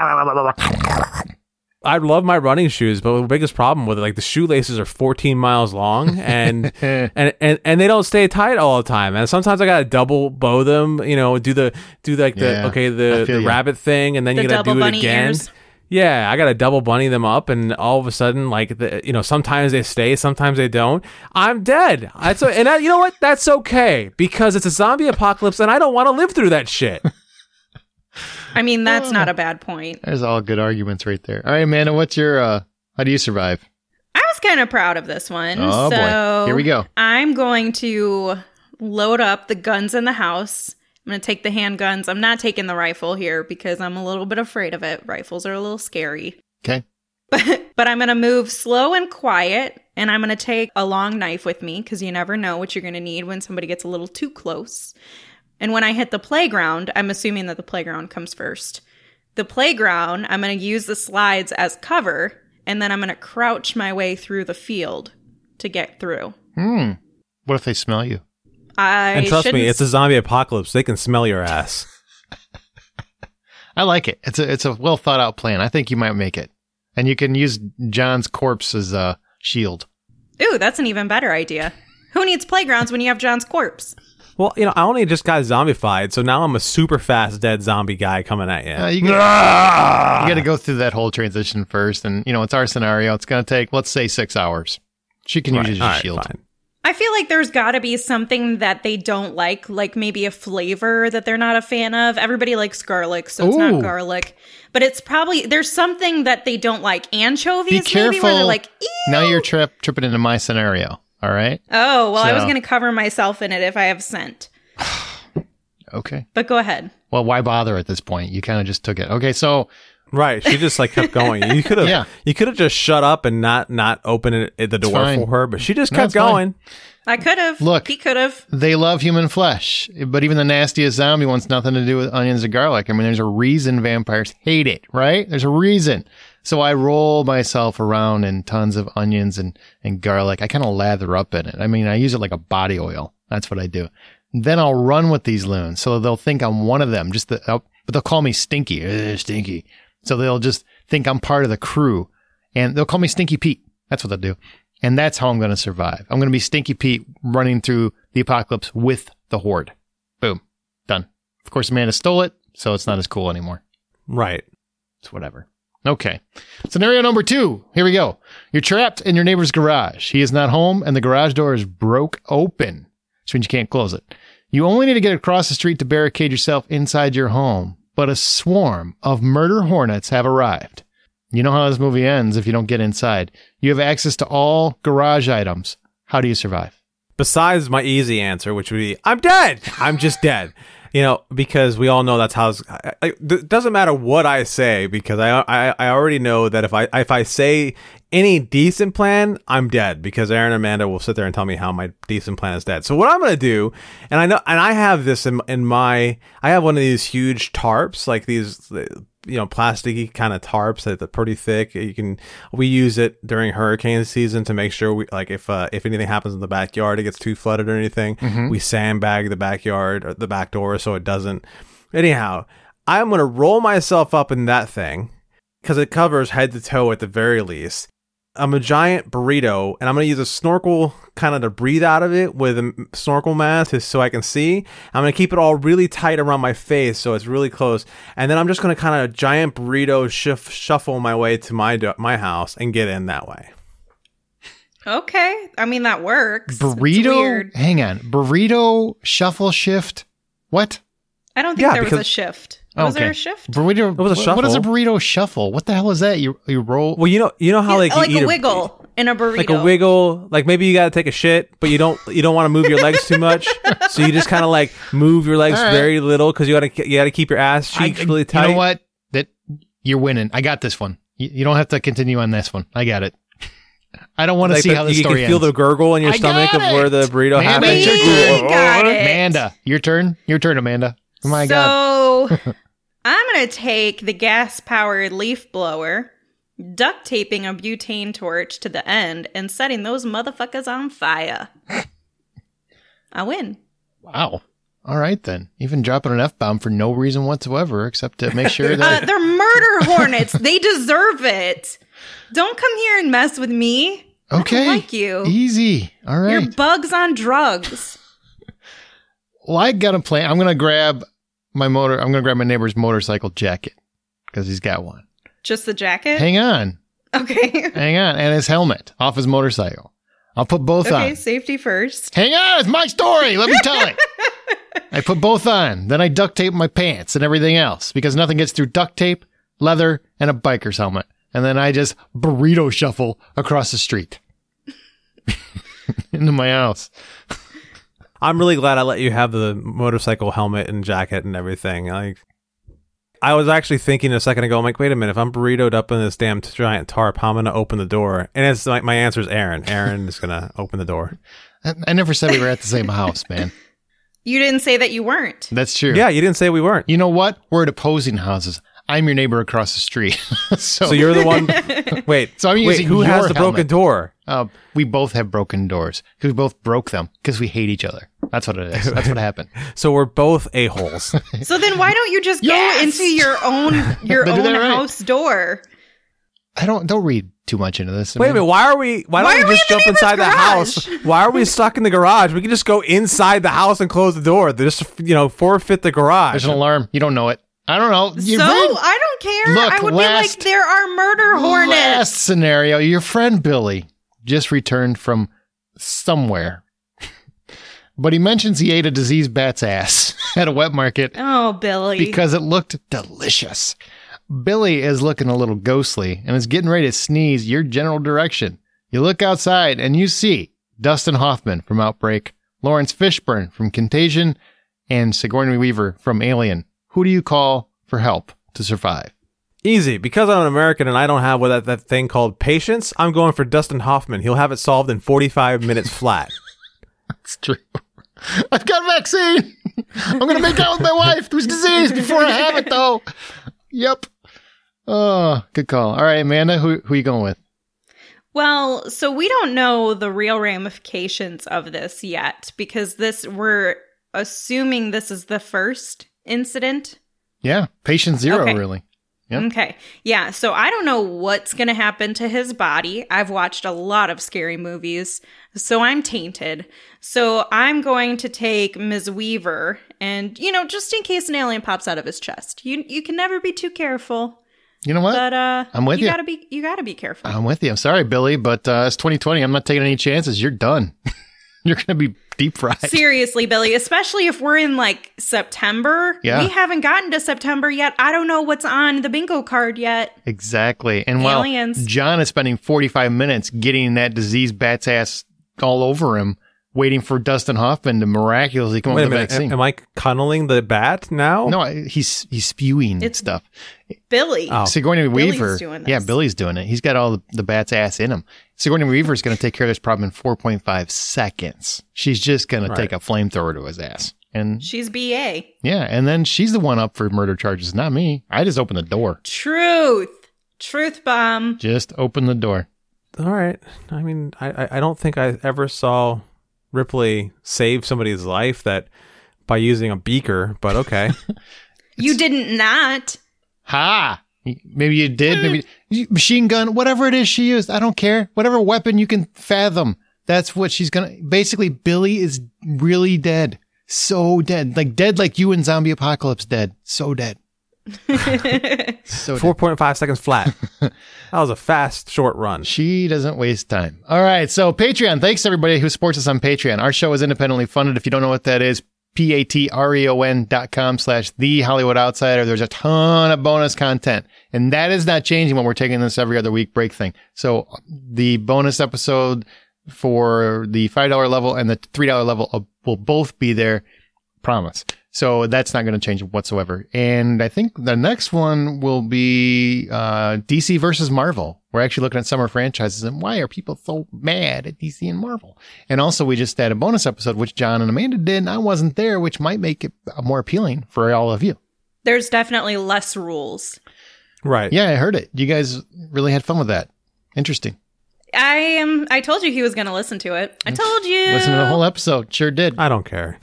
Speaker 2: I love my running shoes, but the biggest problem with it, like the shoelaces are fourteen miles long, and and, and and they don't stay tight all the time. And sometimes I gotta double bow them, you know, do the do like the
Speaker 1: Yeah,
Speaker 2: okay
Speaker 1: I
Speaker 2: the,
Speaker 1: feel
Speaker 2: the
Speaker 1: ya.
Speaker 2: rabbit thing, and then
Speaker 3: The
Speaker 2: you gotta
Speaker 3: double
Speaker 2: do it
Speaker 3: bunny
Speaker 2: again.
Speaker 3: ears.
Speaker 2: Yeah, I gotta double bunny them up, and all of a sudden, like the, you know, sometimes they stay, sometimes they don't. I'm dead. That's and I, you know what? That's okay because it's a zombie apocalypse, and I don't want to live through that shit.
Speaker 3: I mean, that's not a bad point.
Speaker 1: There's all good arguments right there. All right, Amanda, what's your, uh, how do you survive?
Speaker 3: I was kind of proud of this one.
Speaker 1: Oh, boy.
Speaker 3: so
Speaker 1: Here we go.
Speaker 3: I'm going to load up the guns in the house. I'm going to take the handguns. I'm not taking the rifle here because I'm a little bit afraid of it. Rifles are a little scary.
Speaker 1: Okay.
Speaker 3: But, but I'm going to move slow and quiet, and I'm going to take a long knife with me because you never know what you're going to need when somebody gets a little too close. And when I hit the playground, I'm assuming that the playground comes first. The playground, I'm going to use the slides as cover, and then I'm going to crouch my way through the field to get through.
Speaker 1: Hmm. What if they smell you?
Speaker 3: I
Speaker 2: And trust me,
Speaker 3: shouldn't-
Speaker 2: it's a zombie apocalypse. They can smell your ass.
Speaker 1: I like it. It's a it's a well thought out plan. I think you might make it, and you can use John's corpse as a shield.
Speaker 3: Ooh, that's an even better idea. Who needs playgrounds when you have John's corpse?
Speaker 2: Well, you know, I only just got zombified, so now I'm a super fast dead zombie guy coming at you.
Speaker 1: Uh, you got you got to go through that whole transition first, and you know it's our scenario. It's going to take, let's say, six hours. She can
Speaker 2: Right,
Speaker 1: use it as
Speaker 2: all
Speaker 1: a
Speaker 2: right,
Speaker 1: shield.
Speaker 2: fine.
Speaker 3: I feel like there's got to be something that they don't like, like maybe a flavor that they're not a fan of. Everybody likes garlic, so it's
Speaker 1: Ooh.
Speaker 3: not garlic. But it's probably, there's something that they don't like. Anchovies,
Speaker 1: Be careful.
Speaker 3: maybe, where they're like, ew.
Speaker 1: Now you're trip, tripping into my scenario. All right.
Speaker 3: Oh, well, I was
Speaker 1: So-
Speaker 3: going to cover myself in it if I have scent.
Speaker 1: Okay.
Speaker 3: But go ahead.
Speaker 1: Well, why bother at this point? You kind of just took it. Okay. So
Speaker 2: Right. She just like kept going. You could have
Speaker 1: Yeah.
Speaker 2: you could have just shut up and not not open it, the door
Speaker 1: fine.
Speaker 2: for her, but she just
Speaker 1: No,
Speaker 2: kept
Speaker 1: it's fine.
Speaker 2: going.
Speaker 3: I could have.
Speaker 1: Look.
Speaker 3: He could have.
Speaker 1: they love human flesh, but even the nastiest zombie wants nothing to do with onions or garlic. I mean, there's a reason vampires hate it, right? There's a reason. So I roll myself around in tons of onions and, and garlic. I kind of lather up in it. I mean, I use it like a body oil. That's what I do. Then I'll run with these loons. So they'll think I'm one of them, just the, oh, but they'll call me Stinky. Ugh, Stinky. So they'll just think I'm part of the crew and they'll call me Stinky Pete. That's what they'll do. And that's how I'm going to survive. I'm going to be Stinky Pete running through the apocalypse with the horde. Boom. Done. Of course, Amanda stole it, so it's not as cool anymore.
Speaker 2: Right.
Speaker 1: It's whatever. Okay. Scenario number two. Here we go. You're trapped in your neighbor's garage. He is not home and the garage door is broke open, which means you can't close it. You only need to get across the street to barricade yourself inside your home, but a swarm of murder hornets have arrived. You know how this movie ends if you don't get inside. You have access to all garage items. How do you survive?
Speaker 2: Besides my easy answer, which would be, I'm dead. I'm just dead. You know, because we all know that's how it's, I, I, it doesn't matter what I say, because I, I I already know that if I if I say any decent plan, I'm dead, because Aaron and Amanda will sit there and tell me how my decent plan is dead. So what I'm going to do, and I know, and I have this in, in my, I have one of these huge tarps, like these, you know, plasticky kind of tarps that are pretty thick. You can, we use it during hurricane season to make sure we, like, if uh, if anything happens in the backyard, it gets too flooded or anything,
Speaker 1: Mm-hmm.
Speaker 2: we sandbag the backyard or the back door so it doesn't. Anyhow, I'm going to roll myself up in that thing because it covers head to toe at the very least. I'm a giant burrito, and I'm going to use a snorkel kind of to breathe out of it with a snorkel mask so I can see. I'm going to keep it all really tight around my face so it's really close. And then I'm just going to kind of giant burrito shift, shuffle my way to my do- my house and get in that way.
Speaker 3: Okay. I mean, that works. It's
Speaker 1: Burrito?
Speaker 3: weird.
Speaker 1: Hang on. Burrito shuffle shift? What?
Speaker 3: I don't think
Speaker 2: Yeah,
Speaker 3: there was
Speaker 2: because-
Speaker 3: a shift. Was there a shift?
Speaker 1: Burrito.
Speaker 2: It was a
Speaker 1: what- What is a
Speaker 2: shuffle.
Speaker 1: burrito shuffle? What the hell is that? You you roll.
Speaker 2: Well, you know, you know how like,
Speaker 3: like
Speaker 2: you eat
Speaker 3: a wiggle in a burrito.
Speaker 2: like a wiggle, like maybe you got to take a shit, but you don't you don't want to move your legs too much, so you just kind of like move your legs
Speaker 1: All right.
Speaker 2: very little because you got to you got to keep your ass
Speaker 1: I-
Speaker 2: cheeks really tight.
Speaker 1: You know what? That you're winning. I got this one. You, you don't have to continue on this one. I got it. I don't want to
Speaker 2: Like
Speaker 1: see
Speaker 2: the-
Speaker 1: how the
Speaker 2: you
Speaker 1: story
Speaker 2: can feel
Speaker 1: ends.
Speaker 2: the gurgle in your
Speaker 1: I
Speaker 2: stomach
Speaker 1: got
Speaker 2: of where
Speaker 1: it.
Speaker 2: the burrito
Speaker 1: Amanda,
Speaker 2: happens.
Speaker 1: it's your
Speaker 3: We
Speaker 1: turn.
Speaker 3: got it.
Speaker 1: Amanda, your turn. Your turn, Amanda. Oh my god.
Speaker 3: So I'm going to take the gas-powered leaf blower, duct taping a butane torch to the end, and setting those motherfuckers on fire. I win.
Speaker 1: Wow. All right then. Even dropping an F bomb for no reason whatsoever, except to make sure
Speaker 3: Uh,
Speaker 1: that
Speaker 3: they're murder hornets. They deserve it. Don't come here and mess with me.
Speaker 1: okay.
Speaker 3: I don't like you.
Speaker 1: Easy. All right.
Speaker 3: You're bugs on drugs.
Speaker 1: Well, I got a plan. I'm gonna grab my motor. I'm gonna grab my neighbor's motorcycle jacket because he's got one.
Speaker 3: Just the jacket?
Speaker 1: Hang on.
Speaker 3: Okay.
Speaker 1: Hang on. And his helmet off his motorcycle. I'll put both
Speaker 3: Okay,
Speaker 1: on.
Speaker 3: safety first.
Speaker 1: Hang on. It's my story. Let me tell it. I put both on. Then I duct tape my pants and everything else because nothing gets through duct tape, leather, and a biker's helmet. And then I just burrito shuffle across the street into my house.
Speaker 2: I'm really glad I let you have the motorcycle helmet and jacket and everything. Like, I was actually thinking a second ago, I'm like, wait a minute, if I'm burritoed up in this damn giant tarp, how am I going to open the door? And it's like, my answer is Aaron. Aaron is going to open the door.
Speaker 1: I, I never said we were at the same house, man.
Speaker 3: You didn't say that you weren't.
Speaker 1: That's true.
Speaker 2: Yeah, you didn't say we weren't.
Speaker 1: You know what? We're at opposing houses. I'm your neighbor across the street. so,
Speaker 2: So you're the one. Wait,
Speaker 1: So I'm
Speaker 2: wait,
Speaker 1: using
Speaker 2: who has
Speaker 1: your
Speaker 2: the broken
Speaker 1: helmet.
Speaker 2: door?
Speaker 1: uh, we both have broken doors because we both broke them because we hate each other. That's what it is. That's what happened.
Speaker 2: So we're both a-holes.
Speaker 3: So then why don't you just
Speaker 1: Yes!
Speaker 3: go into your own your
Speaker 1: They do
Speaker 3: own
Speaker 1: that right.
Speaker 3: house door?
Speaker 1: I don't don't read too much into this. I
Speaker 2: Wait a
Speaker 1: mean,
Speaker 2: minute, why are we, why,
Speaker 3: Why
Speaker 2: don't
Speaker 3: are
Speaker 2: we
Speaker 3: we
Speaker 2: just
Speaker 3: in the
Speaker 2: jump
Speaker 3: neighbor's
Speaker 2: inside the
Speaker 3: garage?
Speaker 2: house? Why are we stuck in the garage? We can just go inside the house and close the door. They just, you know, forfeit the garage.
Speaker 1: There's an alarm. You don't know it. I don't know.
Speaker 3: So
Speaker 1: Your friend-
Speaker 3: I don't care.
Speaker 1: Look,
Speaker 3: I would
Speaker 1: last-
Speaker 3: be like, there are murder hornets.
Speaker 1: Last scenario, your friend Billy just returned from somewhere but he mentions he ate a diseased bat's ass at a wet market
Speaker 3: Oh, Billy.
Speaker 1: because it looked delicious. Billy is looking a little ghostly and is getting ready to sneeze your general direction. You look outside and you see Dustin Hoffman from Outbreak, Lawrence Fishburne from Contagion, and Sigourney Weaver from Alien. Who do you call for help to survive?
Speaker 2: Easy. Because I'm an American and I don't have what that, that thing called patience, I'm going for Dustin Hoffman. He'll have it solved in forty-five minutes flat.
Speaker 1: That's true. I've got a vaccine. I'm going to make out with my wife who's diseased before I have it, though. Yep. Oh, good call. All right, Amanda, who, who are you going with?
Speaker 3: Well, so we don't know the real ramifications of this yet because this we're assuming this is the first incident.
Speaker 1: Yeah, patient zero,
Speaker 3: Okay.
Speaker 1: really. Yep.
Speaker 3: Okay. Yeah. So I don't know what's going to happen to his body. I've watched a lot of scary movies, so I'm tainted. So I'm going to take Miz Weaver and, you know, just in case an alien pops out of his chest. You you can never be too careful.
Speaker 1: You know what?
Speaker 3: But uh
Speaker 1: I'm with
Speaker 3: you.
Speaker 1: you.
Speaker 3: Gotta be you gotta be careful.
Speaker 1: I'm with you. I'm sorry, Billy, but uh, it's twenty twenty. I'm not taking any chances. You're done. You're going to be deep fried.
Speaker 3: Seriously, Billy, especially if we're in like September.
Speaker 1: Yeah.
Speaker 3: We haven't gotten to September yet. I don't know what's on the bingo card yet.
Speaker 1: Exactly. And while
Speaker 3: Aliens.
Speaker 1: John is spending forty-five minutes getting that diseased bat's ass all over him, waiting for Dustin Hoffman to miraculously come
Speaker 2: Wait a
Speaker 1: up with a
Speaker 2: minute.
Speaker 1: vaccine.
Speaker 2: Am I tunneling the bat now?
Speaker 1: No, I- he's he's spewing
Speaker 3: It's-
Speaker 1: stuff.
Speaker 3: Billy.
Speaker 2: Oh.
Speaker 1: Sigourney
Speaker 3: Billy's
Speaker 1: Weaver.
Speaker 3: doing this.
Speaker 1: Yeah, Billy's doing it. He's got all the, the bat's ass in him. Sigourney Weaver is going to take care of this problem in four point five seconds. She's just going
Speaker 2: Right.
Speaker 1: to take a flamethrower to his ass. And
Speaker 3: She's B A.
Speaker 1: yeah, and then she's the one up for murder charges, not me. I just opened the door.
Speaker 3: Truth. Truth bomb.
Speaker 1: Just open the door.
Speaker 2: All right. I mean, I, I- I don't think I ever saw Ripley save somebody's life that by using a beaker, but okay.
Speaker 3: You didn't not.
Speaker 1: Ha! Maybe you did. Maybe you- machine gun, whatever it is she used. I don't care. Whatever weapon you can fathom. That's what she's gonna. Basically, Billy is really dead. So dead. Like dead, like you in Zombie Apocalypse. Dead. So dead. So dead.
Speaker 2: four point five seconds flat. That was a fast, short run.
Speaker 1: She doesn't waste time. All right. So Patreon. Thanks everybody who supports us on Patreon. Our show is independently funded. If you don't know what that is, P-A-T-R-E-O-N dot com slash The Hollywood Outsider. There's a ton of bonus content. And that is not changing when we're taking this every other week break thing. So the bonus episode for the five dollar level and the three dollar level will both be there. Promise. So that's not going to change whatsoever. And I think the next one will be uh, D C versus Marvel. We're actually looking at summer franchises and why are people so mad at D C and Marvel? And also we just had a bonus episode, which John and Amanda did, and I wasn't there, which might make it more appealing for all of you.
Speaker 3: There's definitely less rules.
Speaker 2: Right.
Speaker 1: Yeah, I heard it. You guys really had fun with that. Interesting.
Speaker 3: I am. I told you he was going to listen to it. I told you.
Speaker 1: Listen to the whole episode. Sure did.
Speaker 2: I don't care.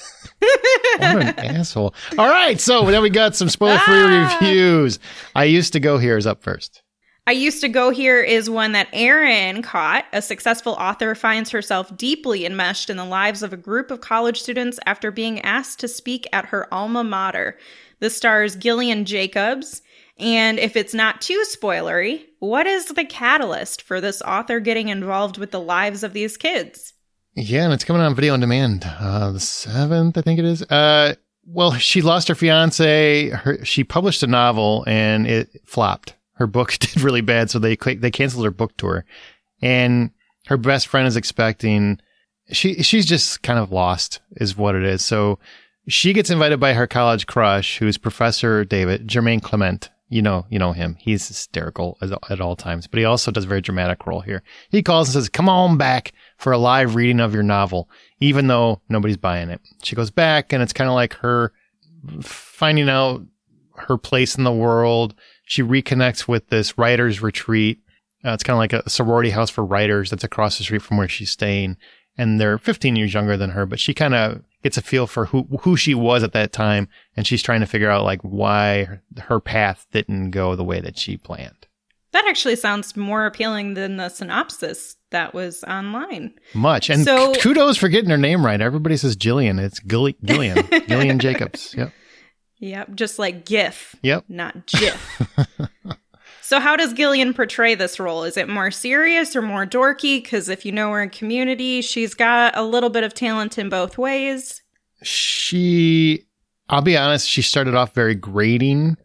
Speaker 1: What an asshole. All right. So then we got some spoiler-free
Speaker 3: Ah!
Speaker 1: reviews. I Used to Go Here is up first.
Speaker 3: I Used to Go Here is one that Erin caught. A successful author finds herself deeply enmeshed in the lives of a group of college students after being asked to speak at her alma mater. This stars Gillian Jacobs. And if it's not too spoilery, what is the catalyst for this author getting involved with the lives of these kids?
Speaker 1: Yeah, and it's coming on video on demand. Uh, the seventh, I think it is. Uh, well, she lost her fiance. Her, she published a novel and it flopped. Her book did really bad, so they they canceled her book tour. And her best friend is expecting. She she's just kind of lost, is what it is. So she gets invited by her college crush, who's Professor David Jermaine Clement. You know, you know him. He's hysterical at, at all times, but he also does a very dramatic role here. He calls and says, "Come on back for a live reading of your novel," even though nobody's buying it. She goes back, and it's kind of like her finding out her place in the world. She reconnects with this writer's retreat. Uh, it's kind of like a sorority house for writers that's across the street from where she's staying. And they're fifteen years younger than her, but she kind of gets a feel for who, who she was at that time. And she's trying to figure out like why her, her path didn't go the way that she planned.
Speaker 3: That actually sounds more appealing than the synopsis that was online.
Speaker 1: Much. And
Speaker 3: So-
Speaker 1: k- kudos for getting her name right. Everybody says Jillian. It's Gilli- Gillian. Gillian Jacobs. Yep.
Speaker 3: Yep, just like GIF,
Speaker 1: Yep.
Speaker 3: not GIF. So how does Gillian portray this role? Is it more serious or more dorky? Because if you know her in Community, she's got a little bit of talent in both ways.
Speaker 1: She, I'll be honest, she started off very grating.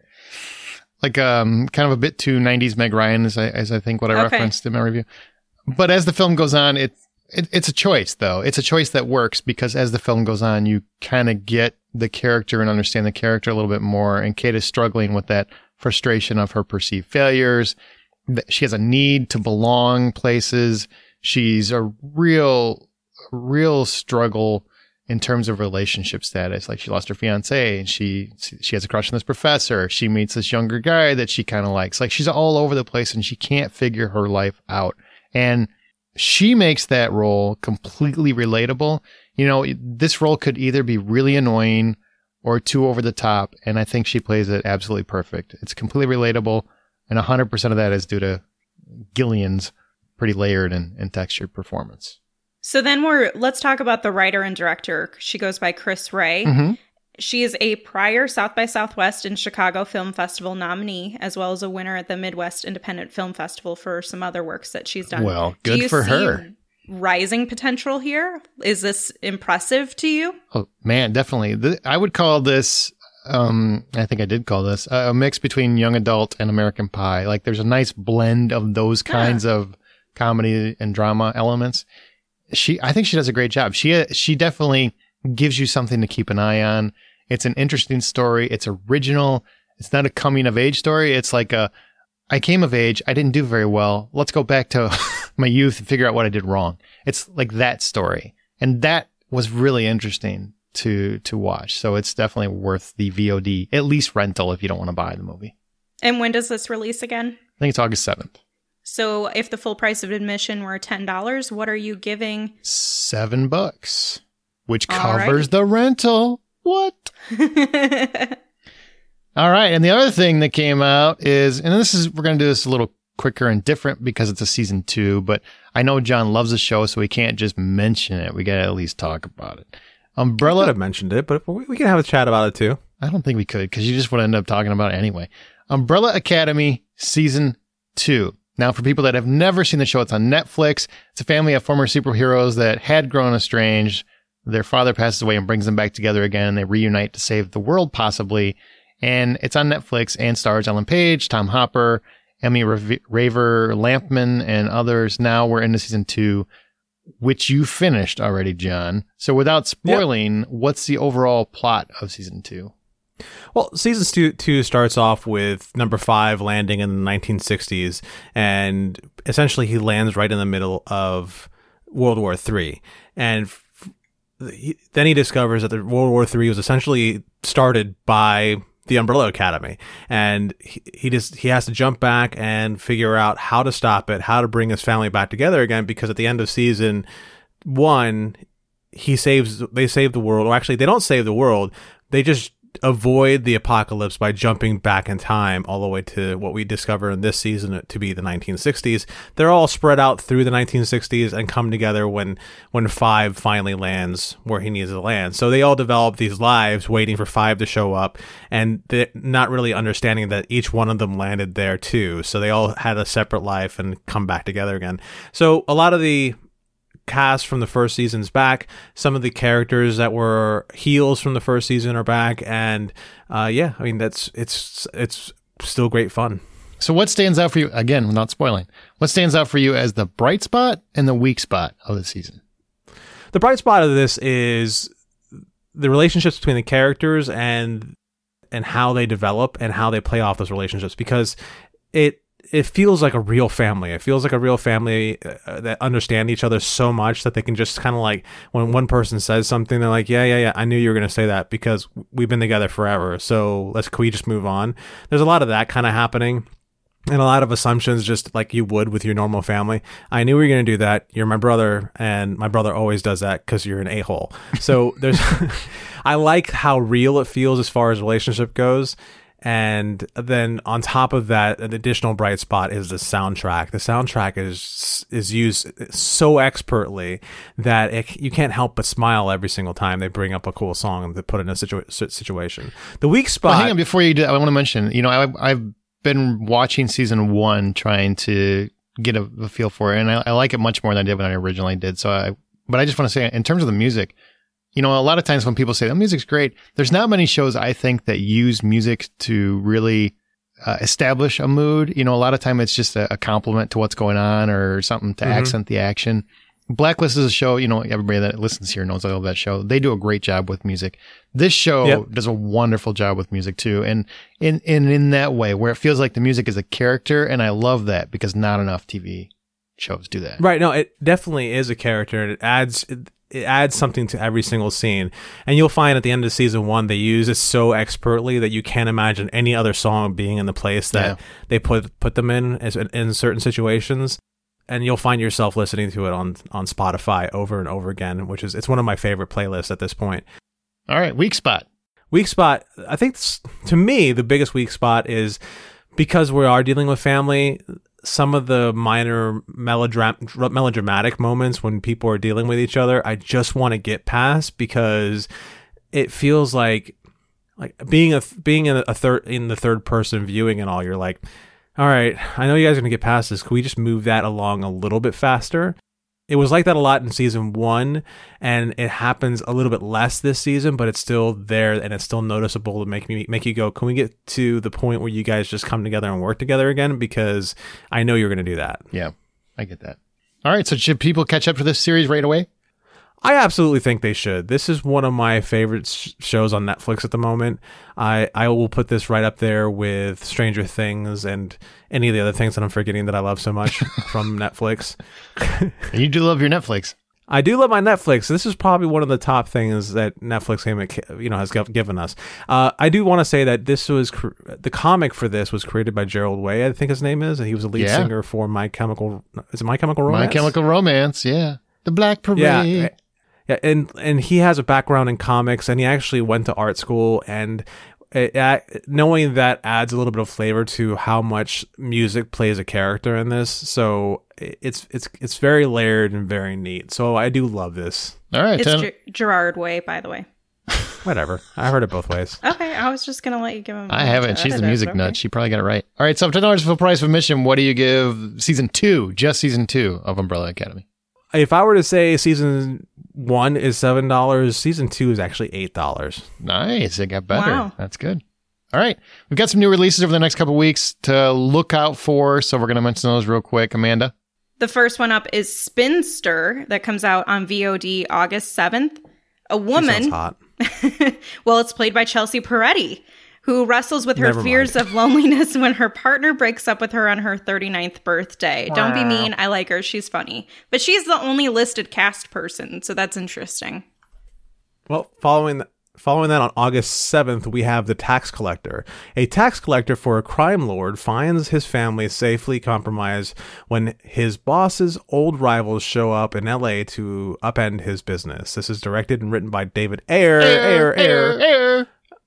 Speaker 1: Like um, kind of a bit too nineties Meg Ryan, as I, as I think what I
Speaker 3: Okay.
Speaker 1: referenced in my review. But as the film goes on, it, it it's a choice, though. It's a choice that works because as the film goes on, you kind of get the character and understand the character a little bit more. And Kate is struggling with that frustration of her perceived failures. She has a need to belong places. She's a real, real struggle in terms of relationship status. Like she lost her fiance and she she has a crush on this professor. She meets this younger guy that she kind of likes. Like she's all over the place and she can't figure her life out. And she makes that role completely relatable. You know, this role could either be really annoying or too over the top. And I think she plays it absolutely perfect. It's completely relatable. And one hundred percent of that is due to Gillian's pretty layered and, and textured performance.
Speaker 3: So then we're let's talk about the writer and director. She goes by Chris Ray.
Speaker 1: Mm-hmm.
Speaker 3: She is a prior South by Southwest and Chicago Film Festival nominee, as well as a winner at the Midwest Independent Film Festival for some other works that she's done.
Speaker 1: Well,
Speaker 3: Do
Speaker 1: good
Speaker 3: you
Speaker 1: for
Speaker 3: see
Speaker 1: her.
Speaker 3: Rising potential here? Is this impressive to you?
Speaker 1: Oh, man, definitely. Th- I would call this, um, I think I did call this, a mix between young adult and American Pie. Like there's a nice blend of those kinds
Speaker 3: Huh.
Speaker 1: of comedy and drama elements. She, I think she does a great job. She, she definitely gives you something to keep an eye on. It's an interesting story. It's original. It's not a coming of age story. It's like a, I came of age. I didn't do very well. Let's go back to my youth and figure out what I did wrong. It's like that story. And that was really interesting to, to watch. So it's definitely worth the V O D, at least rental if you don't want to buy the movie.
Speaker 3: And when does this release again?
Speaker 1: I think it's August seventh.
Speaker 3: So if the full price of admission were ten dollars, what are you giving?
Speaker 1: Seven bucks, which
Speaker 3: All
Speaker 1: covers
Speaker 3: right.
Speaker 1: the rental. What? All right. And the other thing that came out is, and this is, we're going to do this a little quicker and different because it's a season two, but I know John loves the show, so we can't just mention it. We got to at least talk about it.
Speaker 2: I
Speaker 1: Umbrella.
Speaker 2: could have mentioned it, but we we can have a chat about it too.
Speaker 1: I don't think we could because you just would end up talking about it anyway. Umbrella Academy season two. Now, for people that have never seen the show, it's on Netflix. It's a family of former superheroes that had grown estranged. Their father passes away and brings them back together again. They reunite to save the world, possibly. And it's on Netflix and stars Ellen Page, Tom Hopper, Emmy Rav- Raver, Lampman, and others. Now we're into season two, which you finished already, John. So without spoiling, yep. What's the overall plot of season two?
Speaker 2: Well, season two, two starts off with number five landing in the nineteen sixties, and essentially he lands right in the middle of World War Three. And f- he, then he discovers that the World War Three was essentially started by the Umbrella Academy, and he, he just he has to jump back and figure out how to stop it, how to bring his family back together again. Because at the end of season one, he saves they save the world, or actually they don't save the world, they just avoid the apocalypse by jumping back in time all the way to what we discover in this season to be the nineteen sixties. They're all spread out through the nineteen sixties and come together when when Five finally lands where he needs to land. So they all develop these lives waiting for Five to show up, and they're not really understanding that each one of them landed there too. So they all had a separate life and come back together again. So a lot of the cast from the first season's back. Some of the characters that were heels from the first season are back, and uh, yeah, I mean that's it's it's still great fun.
Speaker 1: So what stands out for you, again, without spoiling, what stands out for you as the bright spot and the weak spot of the season?
Speaker 2: The bright spot of this is the relationships between the characters and and how they develop and how they play off those relationships, because it it feels like a real family. It feels like a real family uh, that understand each other so much that they can just kind of like, when one person says something, they're like, yeah, yeah, yeah, I knew you were going to say that because we've been together forever. So let's, can we just move on? There's a lot of that kind of happening. And a lot of assumptions, just like you would with your normal family. I knew we were going to do that. You're my brother, and my brother always does that because you're an a-hole. So there's, I like how real it feels as far as relationship goes. And then on top of that, an additional bright spot is the soundtrack. The soundtrack is is used so expertly that it, you can't help but smile every single time they bring up a cool song and they put it in a situa- situation. The weak spot.
Speaker 1: Well, hang on, before you do, I want to mention, you know, I, I've been watching season one, trying to get a, a feel for it, and I, I like it much more than I did when I originally did. So, I, but I just want to say, in terms of the music, you know, a lot of times when people say the music's great, there's not many shows I think that use music to really uh, establish a mood. You know, a lot of time it's just a, a compliment to what's going on or something to mm-hmm. accent the action. Blacklist is a show, you know, everybody that listens here knows I love that show. They do a great job with music. This show yep. does a wonderful job with music too. And in, in, in that way where it feels like the music is a character. And I love that because not enough T V shows do that.
Speaker 2: Right. No, it definitely is a character, and it adds, it, it adds something to every single scene. And you'll find at the end of season one, they use it so expertly that you can't imagine any other song being in the place that yeah. they put, put them in as, in certain situations. And you'll find yourself listening to it on, on Spotify over and over again, which is, it's one of my favorite playlists at this point.
Speaker 1: All right. Weak spot.
Speaker 2: Weak spot. I think to me, the biggest weak spot is because we are dealing with family, some of the minor melodram- melodramatic moments when people are dealing with each other, I just want to get past because it feels like, like being a, being in a third, in the third person viewing and all, you're like, all right, I know you guys are going to get past this. Can we just move that along a little bit faster? It was like that a lot in season one, and it happens a little bit less this season, but it's still there, and it's still noticeable to make me make you go, can we get to the point where you guys just come together and work together again? Because I know you're going to do that.
Speaker 1: Yeah, I get that. All right, so should people catch up to this series right away?
Speaker 2: I absolutely think they should. This is one of my favorite sh- shows on Netflix at the moment. I, I will put this right up there with Stranger Things and any of the other things that I'm forgetting that I love so much from Netflix.
Speaker 1: You do love your Netflix.
Speaker 2: I do love my Netflix. This is probably one of the top things that Netflix, you know, has given us. Uh, I do want to say that this was cr- the comic for this was created by Gerald Way, I think his name is, and he was a lead yeah. singer for My Chemical. Is it My Chemical Romance?
Speaker 1: My Chemical Romance, yeah. The Black Parade.
Speaker 2: Yeah. Yeah, and and he has a background in comics, and he actually went to art school, and it, uh, knowing that adds a little bit of flavor to how much music plays a character in this. So it's it's it's very layered and very neat. So I do love this.
Speaker 1: All right,
Speaker 3: it's Ger- Gerard Way, by the way.
Speaker 2: Whatever, I heard it both ways.
Speaker 3: Okay, I was just gonna let you give him.
Speaker 1: I haven't. She's the music nut. She probably got it right. All right, so for ten dollars full price of admission, what do you give season two? Just season two of Umbrella Academy.
Speaker 2: If I were to say season one is seven dollars, season two is actually eight dollars.
Speaker 1: Nice. It got better.
Speaker 3: Wow.
Speaker 1: That's good. All right. We've got some new releases over the next couple of weeks to look out for. So we're going to mention those real quick. Amanda?
Speaker 3: The first one up is Spinster that comes out on V O D August seventh. A woman.
Speaker 2: She sounds hot.
Speaker 3: Well, it's played by Chelsea Peretti, who wrestles with her
Speaker 2: Never
Speaker 3: fears
Speaker 2: mind.
Speaker 3: of loneliness when her partner breaks up with her on her thirty-ninth birthday. Wow. Don't be mean. I like her. She's funny. But she's the only listed cast person, so that's interesting.
Speaker 2: Well, following th- following that on August seventh, we have The Tax Collector. A tax collector for a crime lord finds his family safely compromised when his boss's old rivals show up in L A to upend his business. This is directed and written by David Ayer. Ayer, Ayer, Ayer. Ayer.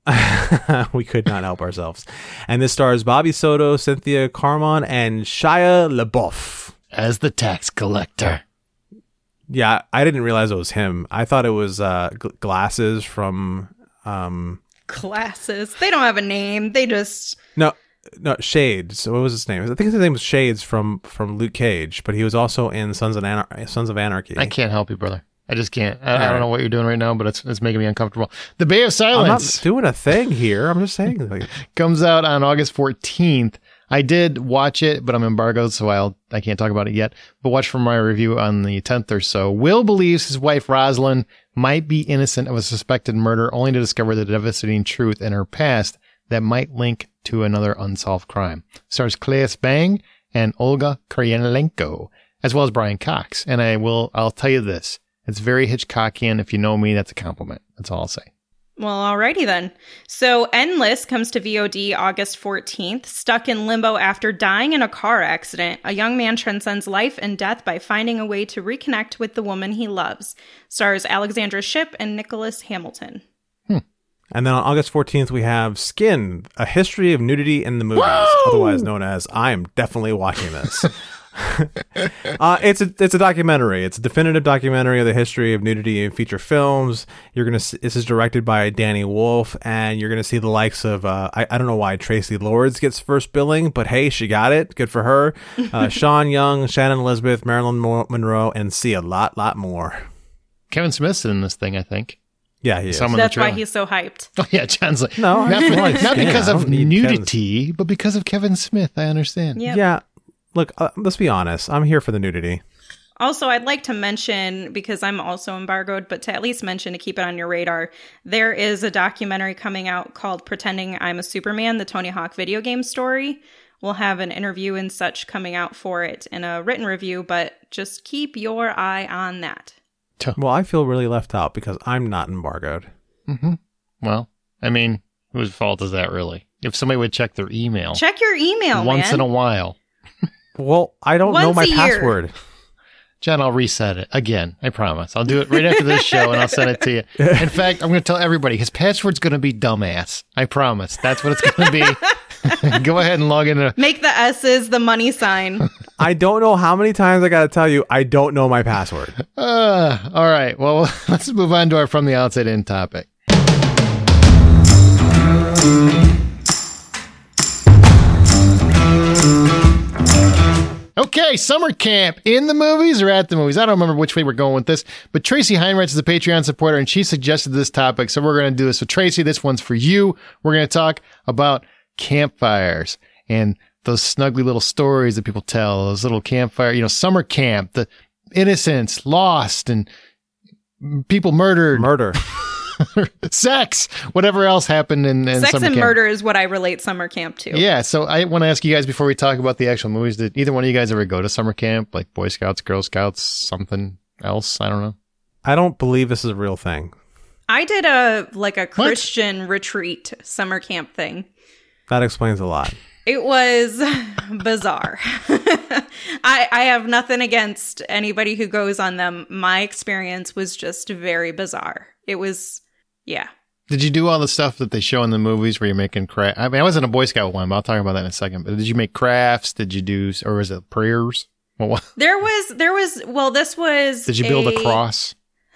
Speaker 2: We could not help ourselves. And this stars Bobby Soto, Cynthia Carmon, and Shia LaBeouf
Speaker 1: as the tax collector.
Speaker 2: Yeah, I didn't realize it was him. I thought it was uh, G- Glasses from... Um...
Speaker 3: Glasses. They don't have a name. They just...
Speaker 2: No, no, Shades. What was his name? I think his name was Shades from, from Luke Cage, but he was also in Sons of, Anar- Sons of Anarchy.
Speaker 1: I can't help you, brother. I just can't. I, I don't know what you're doing right now, but it's it's making me uncomfortable. The Bay of Silence.
Speaker 2: I'm not doing a thing here. I'm just saying. Like,
Speaker 1: comes out on August fourteenth. I did watch it, but I'm embargoed, so I'll, I can't talk about it yet. But watch for my review on the tenth or so. Will believes his wife, Rosalind, might be innocent of a suspected murder, only to discover the devastating truth in her past that might link to another unsolved crime. Stars Claes Bang and Olga Kurylenko, as well as Brian Cox. And I will, I'll tell you this. It's very Hitchcockian. If you know me, that's a compliment. That's all I'll say.
Speaker 3: Well, alrighty then. So Endless comes to V O D August fourteenth. Stuck in limbo after dying in a car accident, a young man transcends life and death by finding a way to reconnect with the woman he loves. Stars Alexandra Shipp and Nicholas Hamilton.
Speaker 2: Hmm. And then on August fourteenth, we have Skin, A History of Nudity in the Movies, Whoa! Otherwise known as I'm Definitely Watching This. uh, it's a it's a documentary. It's a definitive documentary of the history of nudity in feature films. You're gonna. See, this is directed by Danny Wolf, and you're gonna see the likes of. Uh, I I don't know why Tracy Lords gets first billing, but hey, she got it. Good for her. Uh, Sean Young, Shannon Elizabeth, Marilyn Mo- Monroe, and see a lot lot more.
Speaker 1: Kevin Smith's in this thing, I think.
Speaker 2: Yeah, he is.
Speaker 1: Some in the
Speaker 3: That's why
Speaker 1: trailer.
Speaker 3: he's so hyped.
Speaker 1: Oh yeah, John's like
Speaker 2: No,
Speaker 1: not,
Speaker 2: I
Speaker 1: for-
Speaker 2: like
Speaker 1: not
Speaker 2: Skin.
Speaker 1: because
Speaker 2: I
Speaker 1: of
Speaker 2: don't need
Speaker 1: nudity, but because of Kevin Smith. I understand.
Speaker 3: Yep.
Speaker 2: Yeah. Look, uh, let's be honest. I'm here for the nudity.
Speaker 3: Also, I'd like to mention, because I'm also embargoed, but to at least mention to keep it on your radar, there is a documentary coming out called Pretending I'm a Superman, the Tony Hawk video game story. We'll have an interview and such coming out for it in a written review, but just keep your eye on that.
Speaker 2: Well, I feel really left out because I'm not embargoed.
Speaker 1: Mm-hmm. Well, I mean, whose fault is that really? If somebody would check their email
Speaker 3: Check your email,
Speaker 1: once
Speaker 3: man.
Speaker 1: in a while.
Speaker 2: Well, I don't
Speaker 3: Once
Speaker 2: know my
Speaker 3: a year.
Speaker 2: password.
Speaker 1: John, I'll reset it again. I promise. I'll do it right after this show and I'll send it to you. In fact, I'm going to tell everybody his password's going to be dumbass. I promise. That's what it's going to be. Go ahead and log in.
Speaker 3: Make the S's the money sign.
Speaker 2: I don't know how many times I got to tell you I don't know my password.
Speaker 1: Uh, all right. Well, let's move on to our From the Outside In topic. Okay, summer camp in the movies or at the movies? I don't remember which way we're going with this, but Tracy Heinrichs is a Patreon supporter and she suggested this topic, so we're going to do this. So Tracy, this one's for you. We're going to talk about campfires and those snuggly little stories that people tell, those little campfire, you know, summer camp, the innocents lost and people murdered,
Speaker 2: Murder.
Speaker 1: sex, whatever else happened in, in
Speaker 3: Sex
Speaker 1: summer
Speaker 3: and
Speaker 1: camp.
Speaker 3: murder is what I relate summer camp to.
Speaker 1: Yeah, so I want to ask you guys before we talk about the actual movies, did either one of you guys ever go to summer camp, like Boy Scouts, Girl Scouts, something else? I don't know.
Speaker 2: I don't believe this is a real thing.
Speaker 3: I did a like a Christian retreat summer camp thing.
Speaker 2: That explains a lot.
Speaker 3: It was bizarre. I, I have nothing against anybody who goes on them. My experience was just very bizarre. It was, yeah.
Speaker 1: Did you do all the stuff that they show in the movies where you're making craft? I mean, I wasn't a Boy Scout one, but I'll talk about that in a second. But did you make crafts? Did you do, or was it prayers? Well, what?
Speaker 3: There was, there was, well, this was.
Speaker 1: Did you build a, a cross?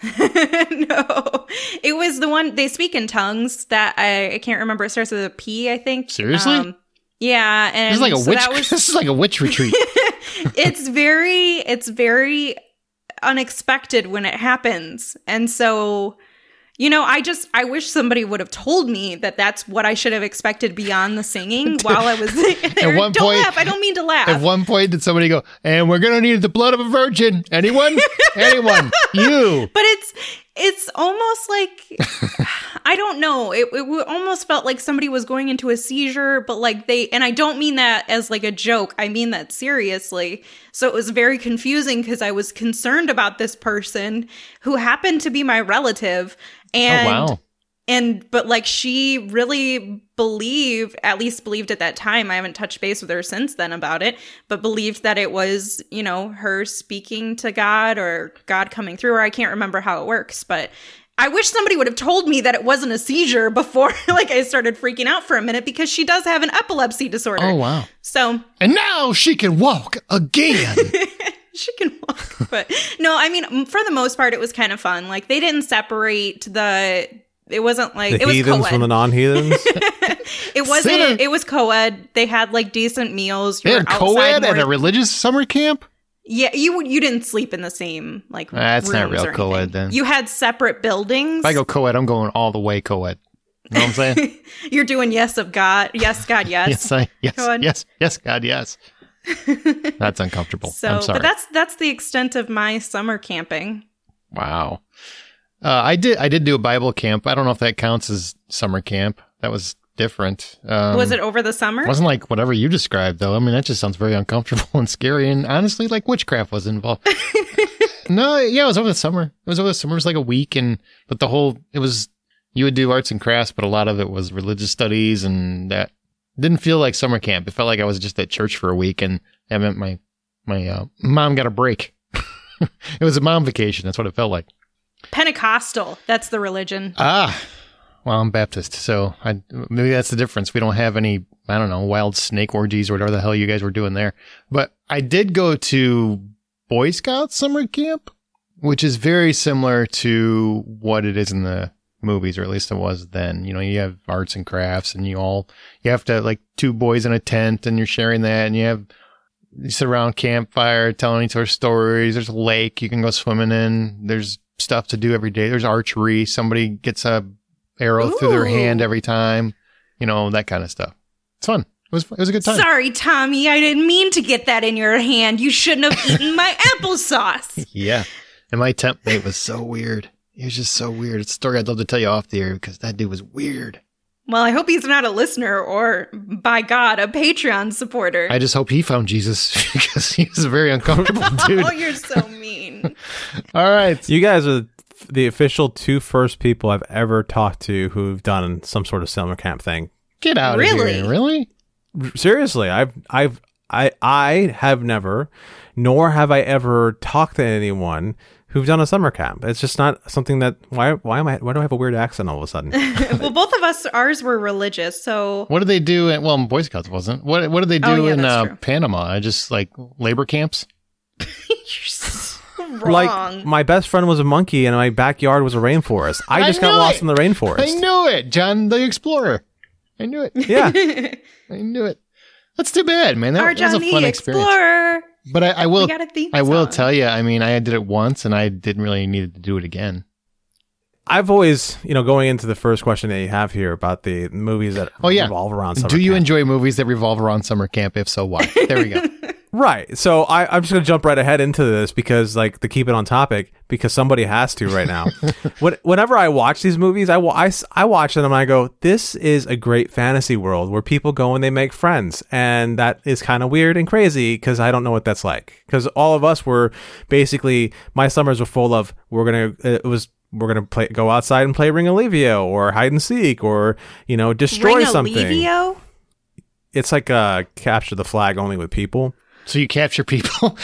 Speaker 3: No, it was the one they speak in tongues that I, I can't remember. It starts with a P, I think.
Speaker 1: Seriously?
Speaker 3: Um, yeah, and
Speaker 1: This is like a
Speaker 3: so
Speaker 1: witch.
Speaker 3: that was,
Speaker 1: This is like a witch retreat.
Speaker 3: it's very, it's very unexpected when it happens, and so. You know, I just, I wish somebody would have told me that that's what I should have expected beyond the singing while I was there.
Speaker 1: one
Speaker 3: Don't
Speaker 1: point-
Speaker 3: laugh. I don't mean to laugh.
Speaker 1: At one point, did somebody go, and we're going to need the blood of a virgin? Anyone? Anyone? You.
Speaker 3: But it's, it's almost like, I don't know. It, it w- almost felt like somebody was going into a seizure, but like they, and I don't mean that as like a joke. I mean that seriously. So it was very confusing because I was concerned about this person who happened to be my relative. And,
Speaker 1: oh, wow.
Speaker 3: and, but like she really believed, at least believed at that time, I haven't touched base with her since then about it, but believed that it was, you know, her speaking to God or God coming through her. I can't remember how it works, but I wish somebody would have told me that it wasn't a seizure before like I started freaking out for a minute because she does have an epilepsy disorder.
Speaker 1: Oh, wow.
Speaker 3: So.
Speaker 1: And now she can walk again.
Speaker 3: She can walk. But no, I mean, for the most part, it was kind of fun. Like they didn't separate the, it wasn't like,
Speaker 2: The
Speaker 3: it was
Speaker 2: heathens
Speaker 3: co-ed.
Speaker 2: from the non-heathens.
Speaker 3: It wasn't,
Speaker 1: Sinner.
Speaker 3: it was co-ed. They had like decent meals. You
Speaker 1: They
Speaker 3: were
Speaker 1: had
Speaker 3: outside
Speaker 1: co-ed
Speaker 3: more-
Speaker 1: at a religious summer camp?
Speaker 3: Yeah, you you didn't sleep in the same like
Speaker 1: That's not
Speaker 3: rooms
Speaker 1: real
Speaker 3: or
Speaker 1: co-ed
Speaker 3: anything.
Speaker 1: then.
Speaker 3: You had separate buildings.
Speaker 1: If I go co-ed, I'm going all the way co-ed. You know what I'm saying?
Speaker 3: You're doing yes of God, yes God, yes.
Speaker 1: yes, I, yes,
Speaker 3: Go on.
Speaker 1: yes, yes, God, yes. That's uncomfortable.
Speaker 3: So,
Speaker 1: I'm sorry.
Speaker 3: but that's that's the extent of my summer camping.
Speaker 1: Wow. Uh, I did I did do a Bible camp. I don't know if that counts as summer camp. That was different. Um,
Speaker 3: Was it over the summer?
Speaker 1: It wasn't like whatever you described, though. I mean, that just sounds very uncomfortable and scary. And honestly, like witchcraft was involved. No, yeah, it was over the summer. It was over the summer. It was like a week. And, but the whole, it was, you would do arts and crafts, but a lot of it was religious studies. And that didn't feel like summer camp. It felt like I was just at church for a week. And that meant my, my uh, mom got a break. It was a mom vacation. That's what it felt like.
Speaker 3: Pentecostal. That's the religion.
Speaker 1: Ah, Well, I'm Baptist, so I, maybe that's the difference. We don't have any, I don't know, wild snake orgies or whatever the hell you guys were doing there. But I did go to Boy Scout summer camp, which is very similar to what it is in the movies, or at least it was then. You know, you have arts and crafts, and you all, you have to, like, two boys in a tent, and you're sharing that, and you have, you sit around campfire telling each other stories. There's a lake you can go swimming in. There's stuff to do every day. There's archery. Somebody gets a arrow
Speaker 3: Ooh.
Speaker 1: through their hand every time. You know, that kind of stuff. It's fun. It was, it was a good time.
Speaker 3: Sorry, Tommy. I didn't mean to get that in your hand. You shouldn't have eaten my applesauce.
Speaker 1: Yeah. And my temp mate was so weird. He was just so weird. It's a story I'd love to tell you off the air because that dude was weird.
Speaker 3: Well, I hope he's not a listener or, by God, a Patreon supporter.
Speaker 1: I just hope he found Jesus because he was a very uncomfortable dude.
Speaker 3: Oh, you're so mean.
Speaker 1: All right.
Speaker 2: You guys are the official two first people I've ever talked to who've done some sort of summer camp thing.
Speaker 1: Get out
Speaker 3: Really?
Speaker 1: of here. Really?
Speaker 2: Seriously, I've I've I I have never, nor have I ever talked to anyone who've done a summer camp. It's just not something that why why am I why do I have a weird accent all of a sudden?
Speaker 3: Well, both of us, ours were religious, so
Speaker 1: What did they do? In, well, Boy Scouts wasn't. What What did they do
Speaker 3: Oh, yeah,
Speaker 1: in
Speaker 3: that's
Speaker 1: uh,
Speaker 3: true.
Speaker 1: Panama? Just like labor camps?
Speaker 3: you're so wrong.
Speaker 2: Like my best friend was a monkey and my backyard was a rainforest. I
Speaker 1: I
Speaker 2: just got
Speaker 1: knew
Speaker 2: lost
Speaker 1: it.
Speaker 2: in the rainforest.
Speaker 1: I knew it, John the Explorer. I knew it.
Speaker 2: Yeah.
Speaker 1: I knew it. That's too bad, man. That,
Speaker 3: Our
Speaker 1: that was
Speaker 3: John
Speaker 1: a fun
Speaker 3: the
Speaker 1: experience.
Speaker 3: Explorer.
Speaker 1: But I, I will.
Speaker 3: We got a theme
Speaker 1: I will
Speaker 3: song.
Speaker 1: tell you. I mean, I did it once, and I didn't really need to do it again.
Speaker 2: I've always, you know, going into the first question that you have here about the movies that
Speaker 1: Oh, yeah.
Speaker 2: revolve around summer
Speaker 1: Do you
Speaker 2: camp.
Speaker 1: enjoy movies that revolve around summer camp? If so, why? There we go.
Speaker 2: Right. So I, I'm just going to jump right ahead into this because, like, to keep it on topic, because somebody has to right now. when, whenever I watch these movies, I, wa- I, s- I watch them and I go, this is a great fantasy world where people go and they make friends. And that is kind of weird and crazy because I don't know what that's like. Because all of us were basically, my summers were full of, we're going to, it was, we're going to play, go outside and play Ring Olivio or hide and seek or, you know, destroy
Speaker 3: Ring
Speaker 2: something.
Speaker 3: Olivio?
Speaker 2: It's like uh, capture the flag only with people.
Speaker 1: So you capture people,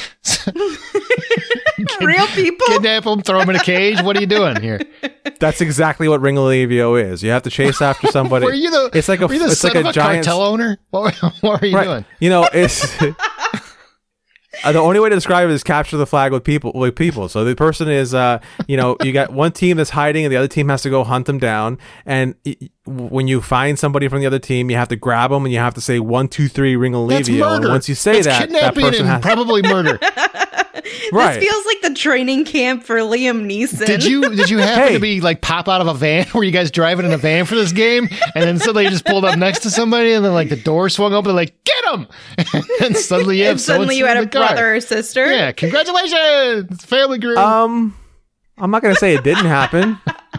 Speaker 3: Real people?
Speaker 1: kidnap them, throw them in a cage. What are you doing here?
Speaker 2: That's exactly what Ring Olivio is. You have to chase after somebody.
Speaker 1: Were you the?
Speaker 2: It's like a
Speaker 1: were you the
Speaker 2: it's
Speaker 1: son
Speaker 2: like
Speaker 1: of
Speaker 2: a,
Speaker 1: a
Speaker 2: giant
Speaker 1: cartel owner? What, what were you
Speaker 2: right.
Speaker 1: doing?
Speaker 2: You know, it's uh, the only way to describe it is capture the flag with people with people. So the person is uh, you know, you got one team that's hiding and the other team has to go hunt them down, and y- when you find somebody from the other team, you have to grab them and you have to say one, two, three, Ring
Speaker 1: That's
Speaker 2: Olivio.
Speaker 1: murder.
Speaker 2: And once you say
Speaker 1: That's
Speaker 2: that, that
Speaker 1: kidnapping
Speaker 2: person
Speaker 1: and
Speaker 2: has
Speaker 1: probably murder.
Speaker 2: right.
Speaker 3: This feels like the training camp for Liam Neeson.
Speaker 1: Did you did you happen
Speaker 2: Hey.
Speaker 1: to be like pop out of a van? Were you guys driving in a van for this game? And then suddenly you just pulled up next to somebody, and then like the door swung open, like get him! And suddenly you have
Speaker 3: and suddenly you
Speaker 1: so-and-so
Speaker 3: had
Speaker 1: in
Speaker 3: a
Speaker 1: the car.
Speaker 3: brother or sister?
Speaker 1: Yeah, congratulations, family group.
Speaker 2: Um, I'm not gonna say it didn't happen.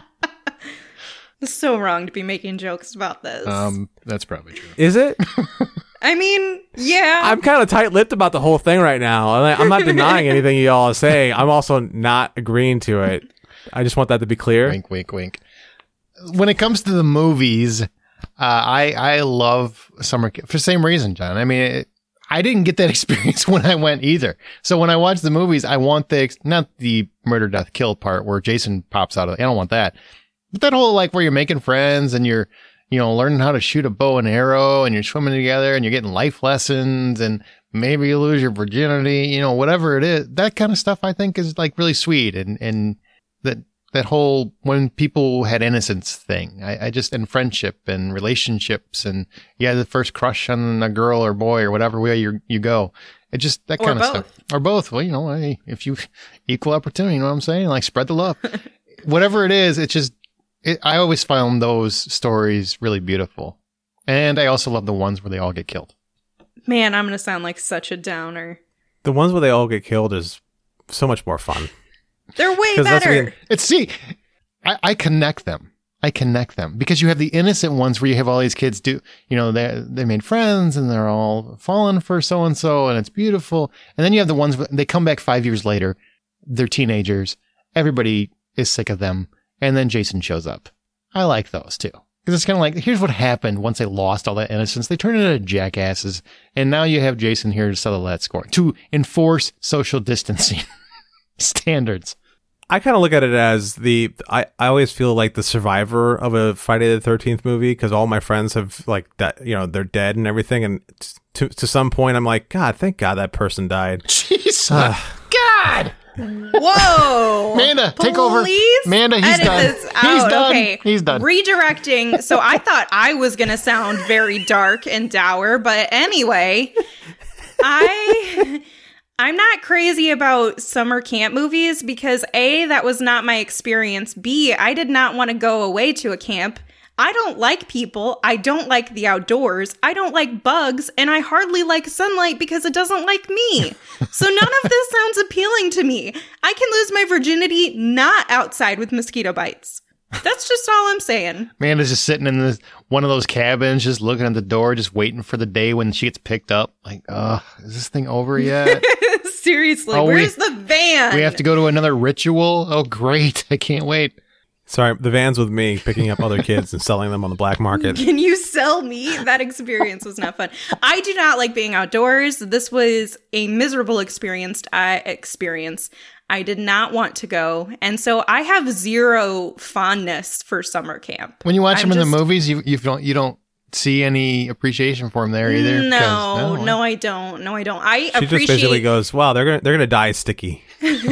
Speaker 3: It's so wrong to be making jokes about this.
Speaker 1: um, that's probably true.
Speaker 2: Is it?
Speaker 3: I mean, yeah.
Speaker 2: I'm kind of tight-lipped about the whole thing right now. I'm like- I'm not denying anything you all are saying. I'm also not agreeing to it. I just want that to be clear.
Speaker 1: Wink, wink, wink. When it comes to the movies, uh, I I love summer camp for the same reason, John. I mean, it, I didn't get that experience when I went either. So when I watch the movies, I want the ex- not the murder, death, kill part where Jason pops out of. I don't want that, but that whole like where you're making friends and you're you know learning how to shoot a bow and arrow and you're swimming together and you're getting life lessons and maybe you lose your virginity, you know, whatever it is. That kind of stuff I think is like really sweet and and that. That whole when people had innocence thing, I, I just and friendship and relationships and you had the first crush on a girl or boy or whatever way you you go. It just that
Speaker 3: Or
Speaker 1: kind of
Speaker 3: both.
Speaker 1: stuff or both. Well, you know, hey, if you equal opportunity, you know what I'm saying? Like spread the love, whatever it is. It's just it, I always found those stories really beautiful, and I also love the ones where they all get killed.
Speaker 3: Man, I'm going to sound like such a downer.
Speaker 2: The ones where they all get killed is so much more fun.
Speaker 3: They're way
Speaker 2: 'Cause that's
Speaker 3: better.
Speaker 2: when-
Speaker 1: It's see, I, I connect them. I connect them because you have the innocent ones where you have all these kids do, you know, they they made friends and they're all falling for so and so and it's beautiful. And then you have the ones they come back five years later, they're teenagers, everybody is sick of them, and then Jason shows up. I like those too because it's kind of like here's what happened once they lost all that innocence. They turned into jackasses, and now you have Jason here to settle that score to enforce social distancing standards.
Speaker 2: I kind of look at it as the I, I always feel like the survivor of a Friday the thirteenth movie, because all my friends have like that, you know, they're dead and everything, and to to some point I'm like, God, thank God that person died.
Speaker 1: Jeez, God.
Speaker 3: Whoa,
Speaker 1: Amanda, take over.
Speaker 3: Please
Speaker 1: Amanda, he's
Speaker 3: edit
Speaker 1: done.
Speaker 3: this out.
Speaker 1: He's done.
Speaker 3: Okay.
Speaker 1: He's done.
Speaker 3: Redirecting. So I thought I was going to sound very dark and dour, but anyway, I I'm not crazy about summer camp movies because A, that was not my experience. B, I did not want to go away to a camp. I don't like people. I don't like the outdoors. I don't like bugs. And I hardly like sunlight because it doesn't like me. So none of this sounds appealing to me. I can lose my virginity not outside with mosquito bites. That's just all I'm saying.
Speaker 1: Amanda's just sitting in this, one of those cabins, just looking at the door, just waiting for the day when she gets picked up. Like, uh, is this thing over yet?
Speaker 3: Seriously,
Speaker 1: Oh, we-
Speaker 3: where's the van?
Speaker 1: We have to go to another ritual? Oh, great. I can't wait.
Speaker 2: Sorry, the van's with me picking up other kids and selling them on the black market.
Speaker 3: Can you sell me? That experience was not fun. I do not like being outdoors. This was a miserable experience. I experience. I did not want to go, and so I have zero fondness for summer camp.
Speaker 1: When you watch
Speaker 3: I'm
Speaker 1: them in
Speaker 3: just-
Speaker 1: the movies, you you don't you don't see any appreciation for them there either.
Speaker 3: No,
Speaker 1: 'cause-
Speaker 3: no, I don't. No, I don't. I
Speaker 2: She
Speaker 3: appreciate
Speaker 2: just basically goes, "Wow, they're gonna they're gonna die sticky."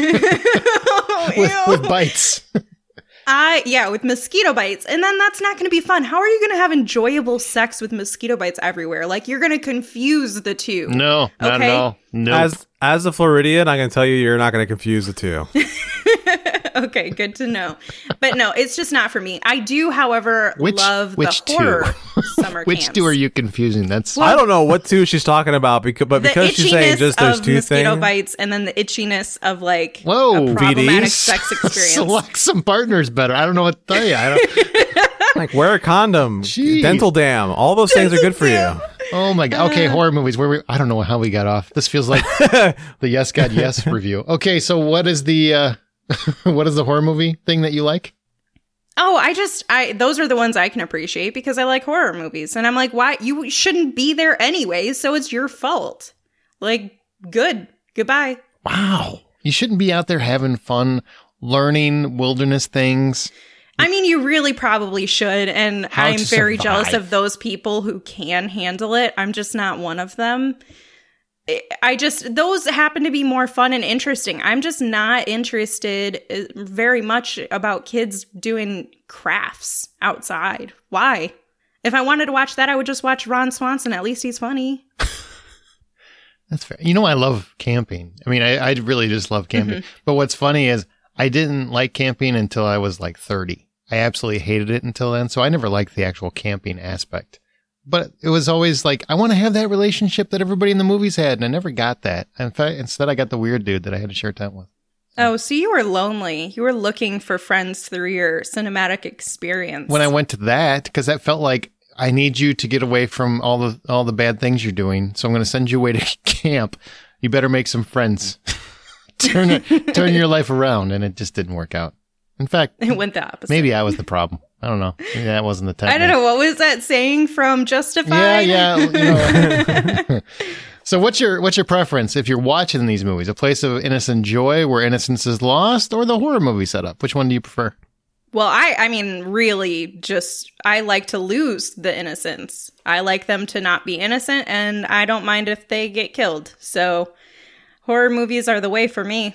Speaker 3: Oh,
Speaker 1: with,
Speaker 3: ew.
Speaker 1: with bites.
Speaker 3: I yeah, with mosquito bites. And then that's not going to be fun. How are you going to have enjoyable sex with mosquito bites everywhere? Like you're going to confuse the two.
Speaker 1: No, not
Speaker 3: Okay.
Speaker 1: at all. No.
Speaker 2: As as a Floridian, I can tell you, you're not going to confuse the two.
Speaker 3: Okay, good to know. But no, it's just not for me. I do, however,
Speaker 1: Which-
Speaker 3: love
Speaker 1: which
Speaker 3: the
Speaker 1: two?
Speaker 3: horror summer
Speaker 1: Which
Speaker 3: camps.
Speaker 1: two are you confusing? That's
Speaker 2: I don't know what two she's talking about, because but
Speaker 3: The
Speaker 2: because she's saying
Speaker 3: itchiness
Speaker 2: just there's
Speaker 3: of
Speaker 2: two
Speaker 3: mosquito
Speaker 2: things.
Speaker 3: bites and then the itchiness of like
Speaker 1: Whoa,
Speaker 3: a problematic
Speaker 2: V Ds?
Speaker 3: sex experience.
Speaker 1: select some partners better. I don't know what to tell you. I don't,
Speaker 2: Like wear a condom,
Speaker 1: Jeez.
Speaker 2: dental dam, all those things are good for you.
Speaker 1: oh my god. Okay, horror movies. Where we? I don't know how we got off. This feels like the Yes God Yes review. Okay, so what is the uh, what is the horror movie thing that you like?
Speaker 3: Oh, I just I those are the ones I can appreciate because I like horror movies. And I'm like, why you shouldn't be there anyway, so it's your fault. Like, good. Goodbye.
Speaker 1: Wow, you shouldn't be out there having fun, learning wilderness things.
Speaker 3: I mean, you really probably should, and
Speaker 1: How
Speaker 3: I'm
Speaker 1: to
Speaker 3: very
Speaker 1: survive.
Speaker 3: jealous of those people who can handle it. I'm just not one of them. I- I just, those happen to be more fun and interesting. I'm just not interested uh, very much about kids doing crafts outside. Why? If I wanted to watch that, I would just watch Ron Swanson. At least he's funny.
Speaker 1: That's fair. You know, I love camping. I mean, I, I really just love camping. But what's funny is I didn't like camping until I was like thirty. I absolutely hated it until then. So I never liked the actual camping aspect. But it was always like, I want to have that relationship that everybody in the movies had. And I never got that. In fact, instead, I got the weird dude that I had to share a tent with.
Speaker 3: Oh, so you were lonely. You were looking for friends through your cinematic experience.
Speaker 1: When I went to that, because that felt like, I need you to get away from all the all the bad things you're doing. So I'm going to send you away to camp. You better make some friends. turn it, turn your life around. And it just didn't work out. In fact,
Speaker 3: It went the opposite.
Speaker 1: maybe I was the problem. I don't know. Maybe that wasn't the time.
Speaker 3: I don't know. What was that saying from Justified?
Speaker 1: Yeah, yeah. You know. So what's your what's your preference if you're watching these movies? A place of innocent joy where innocence is lost, or the horror movie setup? Which one do you prefer?
Speaker 3: Well, I, I mean, really, just I like to lose the innocence. I like them to not be innocent, and I don't mind if they get killed. So, horror movies are the way for me.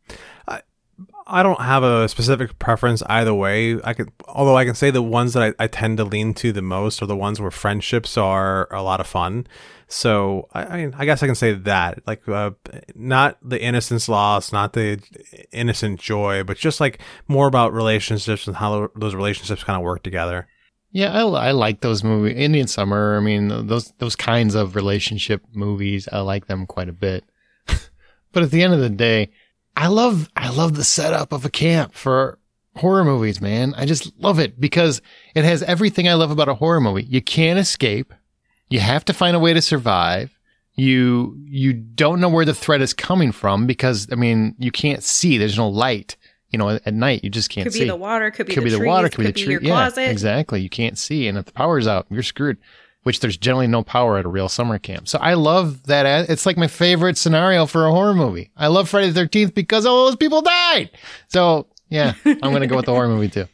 Speaker 2: I don't have a specific preference either way. I could, although I can say the ones that I, I tend to lean to the most are the ones where friendships are a lot of fun. So I, I, mean, I guess I can say that, like, uh, not the innocence lost, not the innocent joy, but just like more about relationships and how those relationships kind of work together.
Speaker 1: Yeah, I, I like those movies. Indian Summer. I mean, those those kinds of relationship movies. I like them quite a bit. But at the end of the day, I love I love the setup of a camp for horror movies, man. I just love it because it has everything I love about a horror movie. You can't escape. You have to find a way to survive. You you don't know where the threat is coming from because, I mean, you can't see. There's no light. You know, at night, you just can't
Speaker 3: Could
Speaker 1: see.
Speaker 3: be the water, could be
Speaker 1: could
Speaker 3: the
Speaker 1: be the
Speaker 3: trees,
Speaker 1: water, could,
Speaker 3: could
Speaker 1: be the
Speaker 3: be
Speaker 1: tree.
Speaker 3: your
Speaker 1: Yeah,
Speaker 3: closet.
Speaker 1: exactly. You can't see, and if the power's out, you're screwed. Which there's generally no power at a real summer camp. So I love that. a- It's like my favorite scenario for a horror movie. I love Friday the thirteenth because all those people died. So Yeah, I'm going to go with the horror movie too.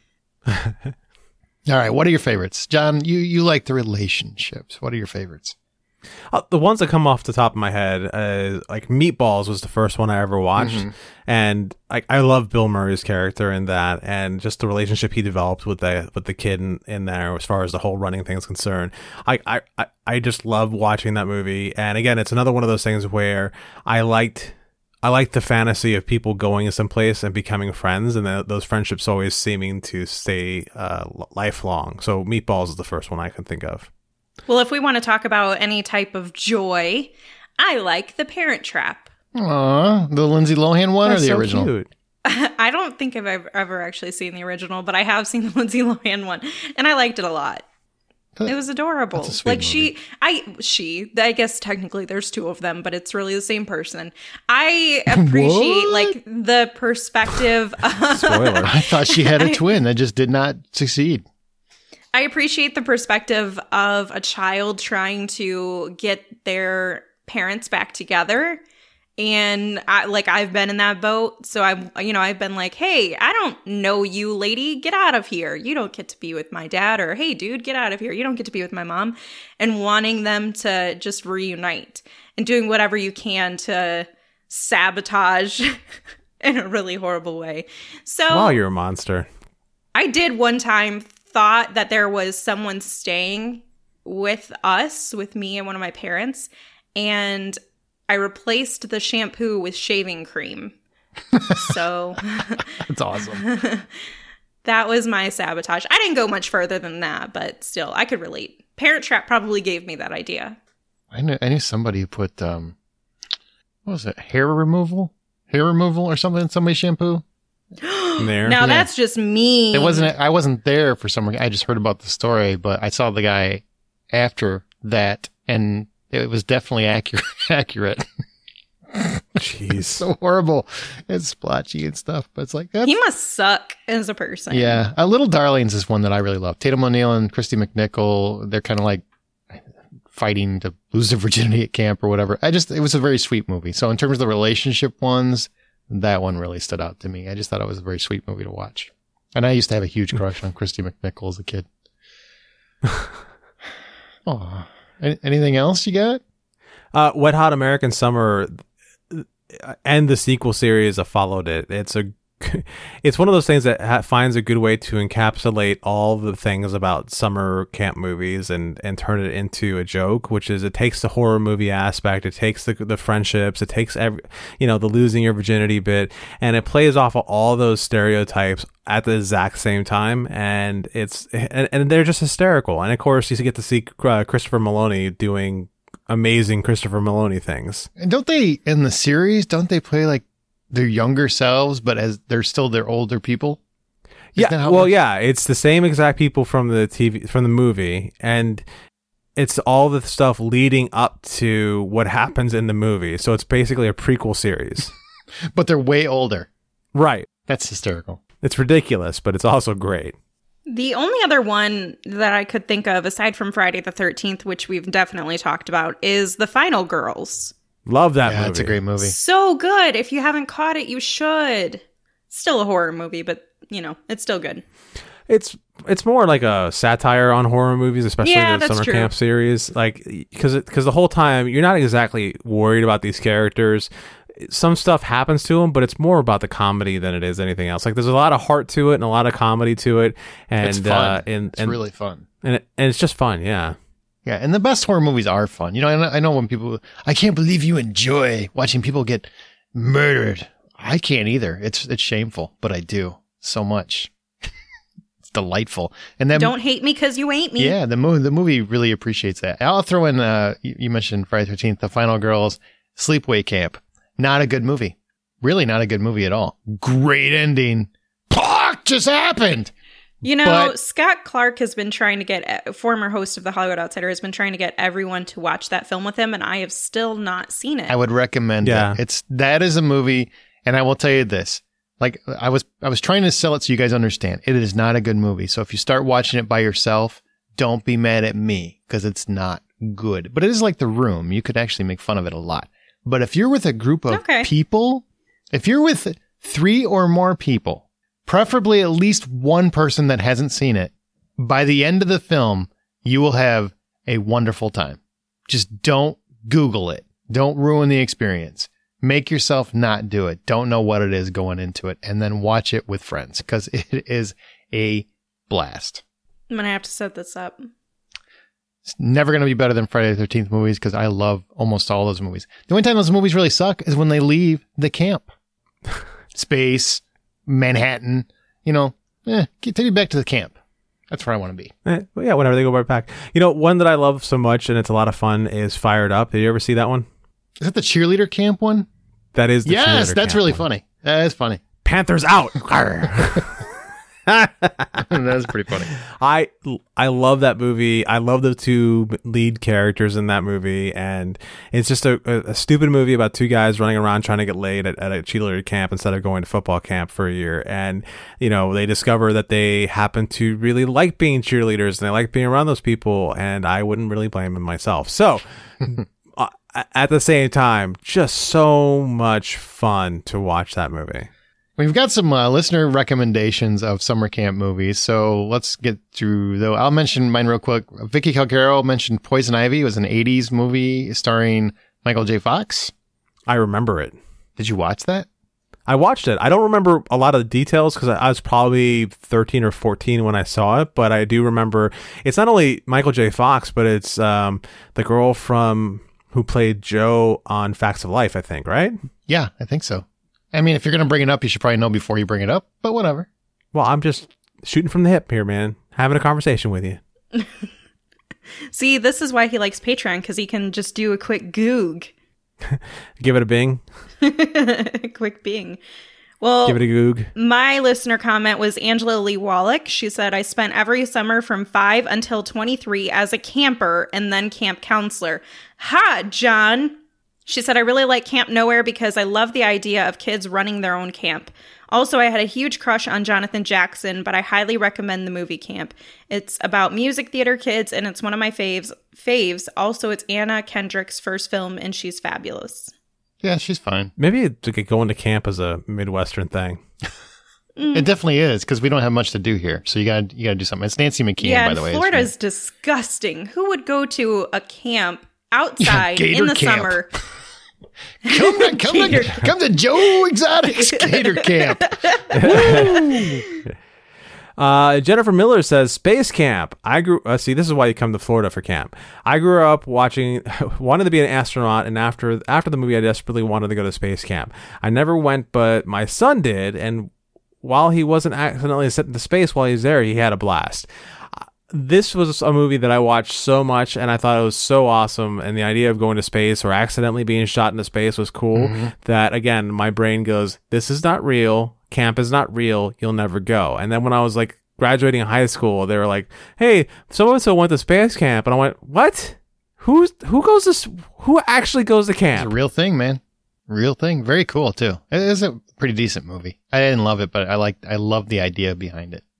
Speaker 1: All right, what are your favorites? John, you, you like the relationships. What are your favorites?
Speaker 2: Uh, the ones that come off the top of my head, uh, like Meatballs was the first one I ever watched. Mm-hmm. And I, I love Bill Murray's character in that, and just the relationship he developed with the with the kid in, in there as far as the whole running thing is concerned. I, I, I, I just love watching that movie. And again, it's another one of those things where I liked... I like the fantasy of people going someplace and becoming friends, and the, those friendships always seeming to stay uh, lifelong. So Meatballs is the first one I can think of.
Speaker 3: Well, if we want to talk about any type of joy, I like The Parent Trap.
Speaker 1: Aw, the Lindsay Lohan one
Speaker 2: That's
Speaker 1: or the
Speaker 2: so
Speaker 1: original?
Speaker 2: Cute.
Speaker 3: I don't think I've ever, ever actually seen the original, but I have seen the Lindsay Lohan one, and I liked it a lot. It was adorable.
Speaker 1: That's a sweet
Speaker 3: like
Speaker 1: movie.
Speaker 3: she, I, she, I guess technically there's two of them, but it's really the same person. I appreciate
Speaker 1: What?
Speaker 3: like the perspective. Of,
Speaker 2: Spoiler.
Speaker 1: I thought she had a twin that just did not succeed.
Speaker 3: I appreciate the perspective of a child trying to get their parents back together. And I, like, I've been in that boat. So I've, you know, I've been like, hey, I don't know you, lady, get out of here. You don't get to be with my dad. Or, hey, dude, get out of here. You don't get to be with my mom. And wanting them to just reunite and doing whatever you can to sabotage in a really horrible way. So
Speaker 2: Wow, you're a monster.
Speaker 3: I did one time thought that there was someone staying with us, with me and one of my parents. And I replaced the shampoo with shaving cream. So
Speaker 1: That's awesome.
Speaker 3: that was my sabotage. I didn't go much further than that, but still, I could relate. Parent Trap probably gave me that idea.
Speaker 1: I knew, I knew somebody who put, um, what was it, hair removal? Hair removal or something in somebody's shampoo?
Speaker 2: There.
Speaker 3: Now
Speaker 1: Yeah.
Speaker 3: that's just mean.
Speaker 1: It wasn't, I wasn't there for some reason. I just heard about the story, but I saw the guy after that, and it was definitely accurate. accurate.
Speaker 2: Jeez.
Speaker 1: So horrible. It's splotchy and stuff, but it's like, that's,
Speaker 3: He must suck as a person.
Speaker 1: yeah. A Little Darlings is one that I really love. Tatum O'Neal and Christy McNichol, they're kind of like fighting to lose their virginity at camp or whatever. I just, it was a very sweet movie. So in terms of the relationship ones, that one really stood out to me. I just thought it was a very sweet movie to watch. And I used to have a huge crush on Christy McNichol as a kid. Oh, anything else you got?
Speaker 2: Uh, Wet Hot American Summer and the sequel series that followed it. It's a, it's one of those things that ha- finds a good way to encapsulate all the things about summer camp movies and, and turn it into a joke, which is it takes the horror movie aspect, it takes the the friendships, it takes every, you know, the losing your virginity bit, and it plays off of all those stereotypes at the exact same time, and it's and, and they're just hysterical. And of course, you get to see uh, Christopher Meloni doing amazing Christopher Meloni things.
Speaker 1: And don't they, in the series, don't they play like their younger selves, but as they're still their older people? Isn't that
Speaker 2: Yeah,
Speaker 1: how
Speaker 2: well,
Speaker 1: it-
Speaker 2: yeah, it's the same exact people from the T V, from the movie, and it's all the stuff leading up to what happens in the movie. So it's basically a prequel series.
Speaker 1: But they're way older.
Speaker 2: Right.
Speaker 1: That's hysterical.
Speaker 2: It's ridiculous, but it's also great.
Speaker 3: The only other one that I could think of, aside from Friday the thirteenth, which we've definitely talked about, is The Final Girls.
Speaker 2: Love that
Speaker 1: Yeah,
Speaker 2: movie.
Speaker 1: it's a great movie.
Speaker 3: So good. If you haven't caught it, you should. Still a horror movie, but, you know, it's still good.
Speaker 2: It's it's more like a satire on horror movies, especially
Speaker 3: Yeah,
Speaker 2: the
Speaker 3: that's
Speaker 2: summer
Speaker 3: true.
Speaker 2: camp series. Like, because because the whole time you're not exactly worried about these characters. Some stuff happens to them, but it's more about the comedy than it is anything else. Like, there's a lot of heart to it and a lot of comedy to it, and
Speaker 1: It's fun.
Speaker 2: uh, and
Speaker 1: It's
Speaker 2: and,
Speaker 1: really fun.
Speaker 2: and, it, and it's just fun. Yeah.
Speaker 1: Yeah, and the best horror movies are fun. You know, I know, I know when people, I can't believe you enjoy watching people get murdered. I can't either. It's it's shameful, but I do so much. It's delightful. And then
Speaker 3: Don't hate me because you ain't me.
Speaker 1: yeah, the movie the movie really appreciates that. I'll throw in. Uh, you, you mentioned Friday the thirteenth, The Final Girls, Sleepaway Camp. Not a good movie. Really, not a good movie at all. Great ending. Fuck just happened.
Speaker 3: You know,
Speaker 1: But-
Speaker 3: Scott Clark has been trying to get, former host of The Hollywood Outsider, has been trying to get everyone to watch that film with him, and I have still not seen it.
Speaker 1: I would recommend
Speaker 2: Yeah.
Speaker 1: it. It's that is a movie, and I will tell you this. Like I was I was trying to sell it so you guys understand. It is not a good movie. So if you start watching it by yourself, don't be mad at me because it's not good. But it is like The Room. You could actually make fun of it a lot. But if you're with a group of
Speaker 3: Okay.
Speaker 1: people, if you're with three or more people, preferably at least one person that hasn't seen it. By the end of the film, you will have a wonderful time. Just don't Google it. Don't ruin the experience. Make yourself not do it. Don't know what it is going into it. And then watch it with friends because it is a blast.
Speaker 3: I'm going to have to set this up.
Speaker 1: It's never going to be better than Friday the thirteenth movies because I love almost all those movies. The only time those movies really suck is when they leave the camp. Space, Manhattan, you know, eh, take me back to the camp. That's where I want to be.
Speaker 2: Eh, well, yeah, whenever they go right back. You know, one that I love so much and it's a lot of fun is Fired Up. Did you ever see that one?
Speaker 1: Is that the cheerleader camp one?
Speaker 2: That is the
Speaker 1: yes,
Speaker 2: cheerleader
Speaker 1: that's
Speaker 2: camp
Speaker 1: really
Speaker 2: one.
Speaker 1: funny. That is funny.
Speaker 2: Panthers out.
Speaker 1: That's pretty funny.
Speaker 2: I I love that movie. I love the two lead characters in that movie, and it's just a, a, a stupid movie about two guys running around trying to get laid at, at a cheerleader camp instead of going to football camp for a year. And you know, they discover that they happen to really like being cheerleaders and they like being around those people. And I wouldn't really blame them myself. So. uh, at the same time, just so much fun to watch that movie.
Speaker 1: We've got some uh, listener recommendations of summer camp movies, so let's get through though. I'll mention mine real quick. Vicky Calcaro mentioned Poison Ivy. It was an eighties movie starring Michael J. Fox.
Speaker 2: I remember it.
Speaker 1: Did you watch that?
Speaker 2: I watched it. I don't remember a lot of the details because I was probably thirteen or fourteen when I saw it, but I do remember it's not only Michael J. Fox, but it's um, the girl from who played Joe on Facts of Life, I think, right?
Speaker 1: Yeah, I think so. I mean, if you're going to bring it up, you should probably know before you bring it up, but whatever.
Speaker 2: Well, I'm just shooting from the hip here, man. Having a conversation with you.
Speaker 3: See, this is why he likes Patreon, because he can just do a quick goog.
Speaker 2: Give it a bing.
Speaker 3: Quick bing. Well,
Speaker 2: give it a goog.
Speaker 3: My listener comment was Angela Lee Wallach. She said, I spent every summer from five until twenty-three as a camper and then camp counselor. Ha, John. She said, I really like Camp Nowhere because I love the idea of kids running their own camp. Also, I had a huge crush on Jonathan Jackson, but I highly recommend the movie Camp. It's about music theater kids, and it's one of my faves. faves. Also, it's Anna Kendrick's first film, and she's fabulous.
Speaker 1: Yeah, she's fine.
Speaker 2: Maybe to get going to camp is a Midwestern thing.
Speaker 3: Mm.
Speaker 1: It definitely is because we don't have much to do here, so you got you got to do something. It's Nancy McKeon,
Speaker 3: yeah,
Speaker 1: by the way.
Speaker 3: Florida's disgusting. Who would go to a camp outside
Speaker 1: Gator
Speaker 3: in the
Speaker 1: camp.
Speaker 3: summer?
Speaker 1: Come to, come, to, come to Joe Exotic's Gator Camp.
Speaker 2: uh, Jennifer Miller says, Space Camp. I grew. Uh, see, this is why you come to Florida for camp. I grew up watching, wanted to be an astronaut, and after after the movie, I desperately wanted to go to space camp. I never went, but my son did, and while he wasn't accidentally sent into space while he was there, he had a blast. This was a movie that I watched so much, and I thought it was so awesome. And the idea of going to space or accidentally being shot into space was cool. Mm-hmm. That, again, my brain goes, this is not real. Camp is not real. You'll never go. And then when I was like graduating high school, they were like, hey, so-and-so went to space camp. And I went, what? Who's, who goes to, who actually goes to camp?
Speaker 1: It's a real thing, man. Real thing. Very cool, too. It is a pretty decent movie. I didn't love it, but I liked, I love the idea behind it.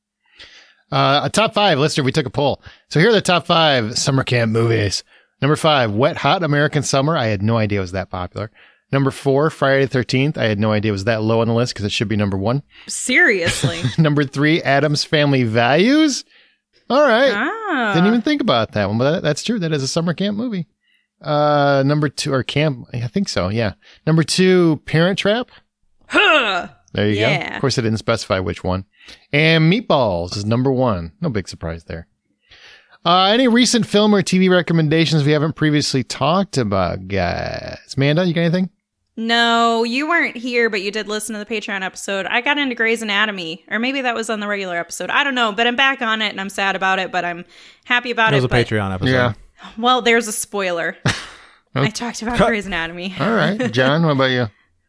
Speaker 1: Uh, a top five listener, we took a poll. So here are the top five summer camp movies. Number five, Wet Hot American Summer. I had no idea it was that popular. Number four, Friday the thirteenth. I had no idea it was that low on the list because it should be number one.
Speaker 3: Seriously.
Speaker 1: Number three, Addams Family Values. All right.
Speaker 3: Ah.
Speaker 1: Didn't even think about that one, but that, that's true. That is a summer camp movie. Uh, number two, or camp, I think so, yeah. Number two, Parent Trap.
Speaker 3: Huh.
Speaker 1: There you
Speaker 3: Yeah.
Speaker 1: go. Of course, it didn't specify which one. And Meatballs is number one. No big surprise there. Uh, any recent film or T V recommendations we haven't previously talked about, guys? Amanda, you got anything?
Speaker 3: No, you weren't here, but you did listen to the Patreon episode. I got into Grey's Anatomy, or maybe that was on the regular episode. I don't know, but I'm back on it, and I'm sad about it, but I'm happy about
Speaker 2: It was
Speaker 3: it.
Speaker 2: a
Speaker 3: but,
Speaker 2: Patreon episode.
Speaker 1: Yeah.
Speaker 3: Well, there's a spoiler. I talked about Grey's Anatomy.
Speaker 1: All right. John, what about you?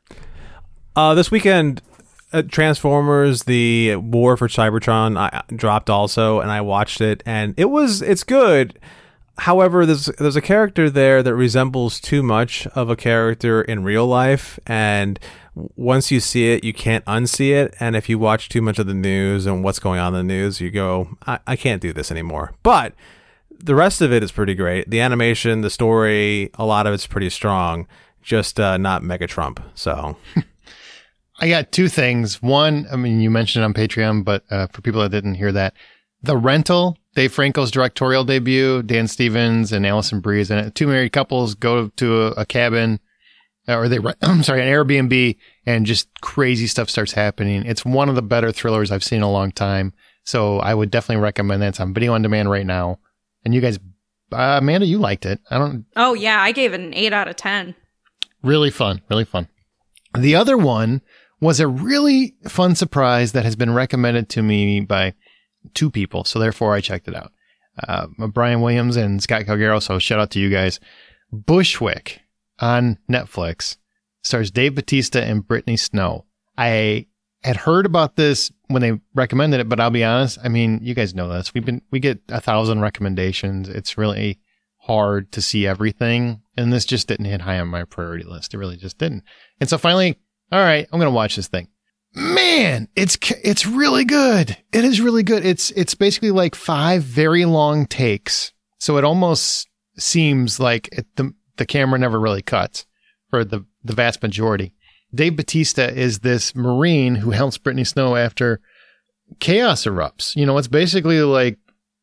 Speaker 2: Uh, this weekend, uh, Transformers: The War for Cybertron I, dropped also, and I watched it, and it was it's good. However, there's there's a character there that resembles too much of a character in real life, and once you see it, you can't unsee it. And if you watch too much of the news and what's going on in the news, you go, I, I can't do this anymore. But the rest of it is pretty great. The animation, the story, a lot of it's pretty strong. Just uh, not Mega Trump. So.
Speaker 1: I got two things. One, I mean, you mentioned it on Patreon, but uh, for people that didn't hear that, The Rental, Dave Franco's directorial debut, Dan Stevens and Allison Brie is in it. Two married couples go to a, a cabin, or they, I'm sorry, an Airbnb, and just crazy stuff starts happening. It's one of the better thrillers I've seen in a long time. So I would definitely recommend that. It's on video on demand right now. And you guys, uh, Amanda, you liked it. I don't.
Speaker 3: Oh, yeah. I gave it an eight out of ten.
Speaker 1: Really fun. Really fun. The other one was a really fun surprise that has been recommended to me by two people. So therefore I checked it out. Uh, Brian Williams and Scott Calgaro. So shout out to you guys. Bushwick on Netflix stars Dave Bautista and Brittany Snow. I had heard about this when they recommended it, but I'll be honest. I mean, you guys know this. We've been, we get a thousand recommendations. It's really hard to see everything. And this just didn't hit high on my priority list. It really just didn't. And so finally, all right, I'm going to watch this thing. Man, it's it's really good. It is really good. It's it's basically like five very long takes. So it almost seems like it, the the camera never really cuts for the, the vast majority. Dave Bautista is this Marine who helps Brittany Snow after chaos erupts. You know, it's basically like,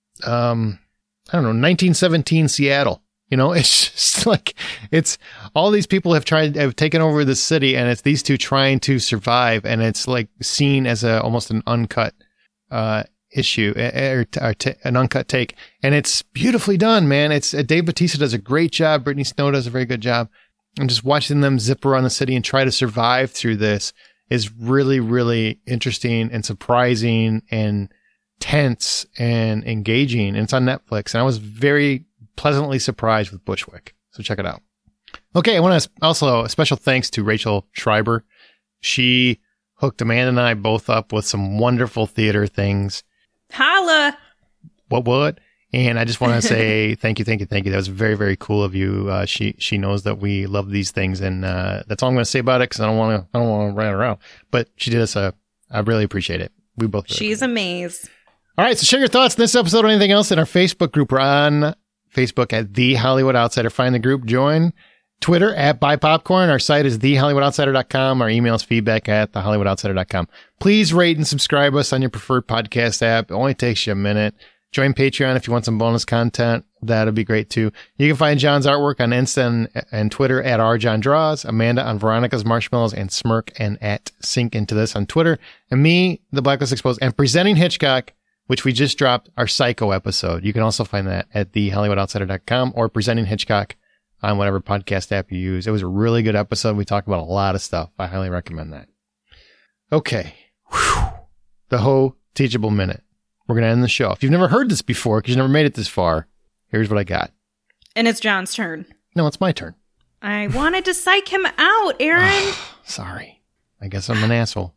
Speaker 1: um, I don't know, nineteen seventeen Seattle. You know, it's just like, it's all these people have tried, have taken over the city, and it's these two trying to survive. And it's like seen as a, almost an uncut, uh, issue or, or t- an uncut take. And it's beautifully done, man. It's uh, Dave Bautista does a great job. Brittany Snow does a very good job. And just watching them zip around the city and try to survive through this is really, really interesting and surprising and tense and engaging. And it's on Netflix. And I was very pleasantly surprised with Bushwick. So check it out. Okay. I want to also a special thanks to Rachel Schreiber. She hooked Amanda and I both up with some wonderful theater things.
Speaker 3: Holla.
Speaker 1: What, what? And I just want to say thank you, thank you, thank you. That was very, very cool of you. Uh, she she knows that we love these things, and uh, that's all I'm going to say about it because I don't want to I don't want to rant around. But she did us a. I really appreciate it. We both. Really
Speaker 3: She's amazed.
Speaker 1: All right, so share your thoughts on this episode or anything else in our Facebook group. We're on Facebook at The Hollywood Outsider. Find the group, join. Twitter at Buy Popcorn. Our site is the hollywood outsider dot com. Our email is feedback at the hollywood outsider dot com. Please rate and subscribe us on your preferred podcast app. It only takes you a minute. Join Patreon if you want some bonus content. That'd be great too. You can find John's artwork on Insta and, and Twitter at rjohndraws, Amanda on Veronica's Marshmallows and Smirk and at Sync Into This on Twitter, and me, The Blacklist Exposed, and Presenting Hitchcock, which we just dropped our Psycho episode. You can also find that at the hollywood outsider dot com or Presenting Hitchcock on whatever podcast app you use. It was a really good episode. We talked about a lot of stuff. I highly recommend that. Okay. Whew. The Ho Teachable Minute. We're going to end the show. If you've never heard this before, because you've never made it this far, here's what I got.
Speaker 3: And it's John's turn.
Speaker 1: No, it's my turn.
Speaker 3: I wanted to psych him out, Aaron.
Speaker 1: Sorry. I guess I'm an asshole.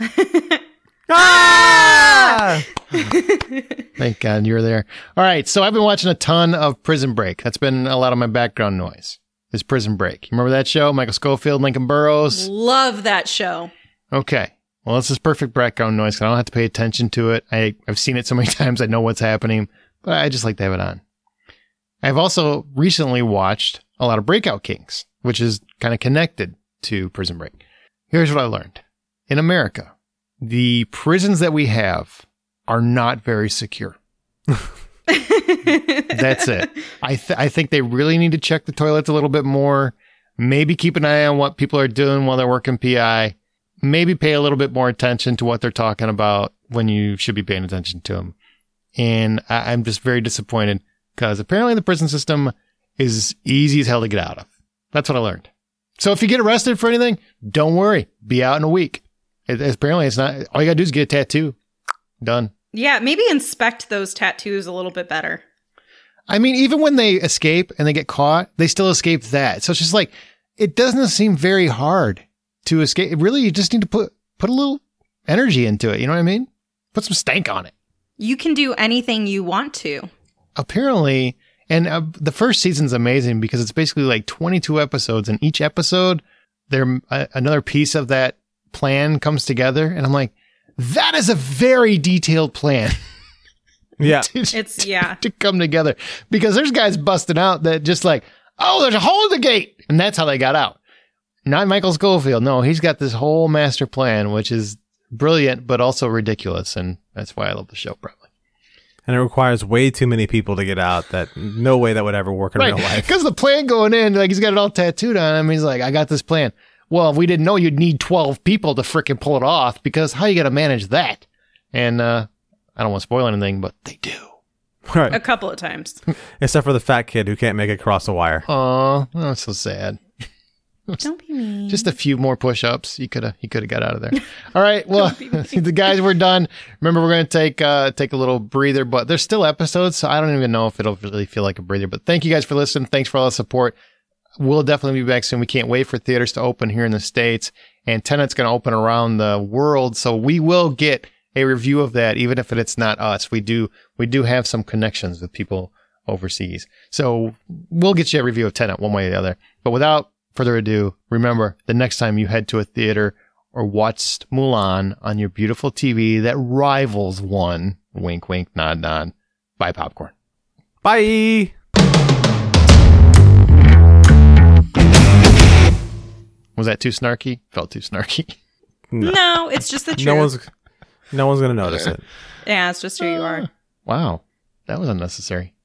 Speaker 2: Ah!
Speaker 1: Thank God you're there. All right. So I've been watching a ton of Prison Break. That's been a lot of my background noise. Is Prison Break. You remember that show? Michael Scofield, Lincoln Burrows.
Speaker 3: Love that show.
Speaker 1: Okay. Well, this is perfect background noise. I don't have to pay attention to it. I, I've seen it so many times. I know what's happening, but I just like to have it on. I've also recently watched a lot of Breakout Kings, which is kind of connected to Prison Break. Here's what I learned. In America, the prisons that we have are not very secure. That's it. I th- I think they really need to check the toilets a little bit more. Maybe keep an eye on what people are doing while they're working P I. Maybe pay a little bit more attention to what they're talking about when you should be paying attention to them. And I- I'm just very disappointed because apparently the prison system is easy as hell to get out of. That's what I learned. So if you get arrested for anything, don't worry. Be out in a week. It, apparently it's not, all you gotta do is get a tattoo. Done.
Speaker 3: Yeah, maybe inspect those tattoos a little bit better.
Speaker 1: I mean, even when they escape and they get caught, they still escape that. So it's just like, it doesn't seem very hard to escape. Really, you just need to put, put a little energy into it. You know what I mean? Put some stank on it.
Speaker 3: You can do anything you want to.
Speaker 1: Apparently, and uh, the first season's amazing because it's basically like twenty-two episodes, and each episode, there uh, another piece of that plan comes together, and I'm like, that is a very detailed plan.
Speaker 2: Yeah.
Speaker 1: to,
Speaker 3: It's, yeah.
Speaker 1: to come together, because there's guys busting out that just like, oh, there's a hole in the gate, and that's how they got out. Not Michael Scofield. No, he's got this whole master plan, which is brilliant, but also ridiculous. And that's why I love the show, probably.
Speaker 2: And it requires way too many people to get out that no way that would ever work in
Speaker 1: Right.
Speaker 2: real life.
Speaker 1: Because the plan going in, like he's got it all tattooed on him. He's like, I got this plan. Well, we didn't know you'd need twelve people to frickin' pull it off, because how you going to manage that? And uh, I don't want to spoil anything, but they do.
Speaker 2: Right.
Speaker 3: A couple of times.
Speaker 2: Except for the fat kid who can't make it across the wire.
Speaker 1: Oh, that's so sad.
Speaker 3: Don't be mean.
Speaker 1: Just a few more push-ups. He could have. He could have got out of there. All right. Well, the guys, we're done. Remember, we're going to take uh, take a little breather, but there's still episodes, so I don't even know if it'll really feel like a breather. But thank you guys for listening. Thanks for all the support. We'll definitely be back soon. We can't wait for theaters to open here in the States, and Tenet's going to open around the world, so we will get a review of that, even if it's not us. We do we do have some connections with people overseas, so we'll get you a review of Tenet one way or the other. But without further ado, remember, the next time you head to a theater or watched Mulan on your beautiful T V that rivals one, wink, wink, nod, nod, buy popcorn.
Speaker 2: Bye!
Speaker 1: Was that too snarky? Felt too snarky.
Speaker 2: No,
Speaker 3: No, it's just the truth.
Speaker 2: no one's no one's gonna notice it.
Speaker 3: Yeah, it's just who you are.
Speaker 1: Wow, that was unnecessary.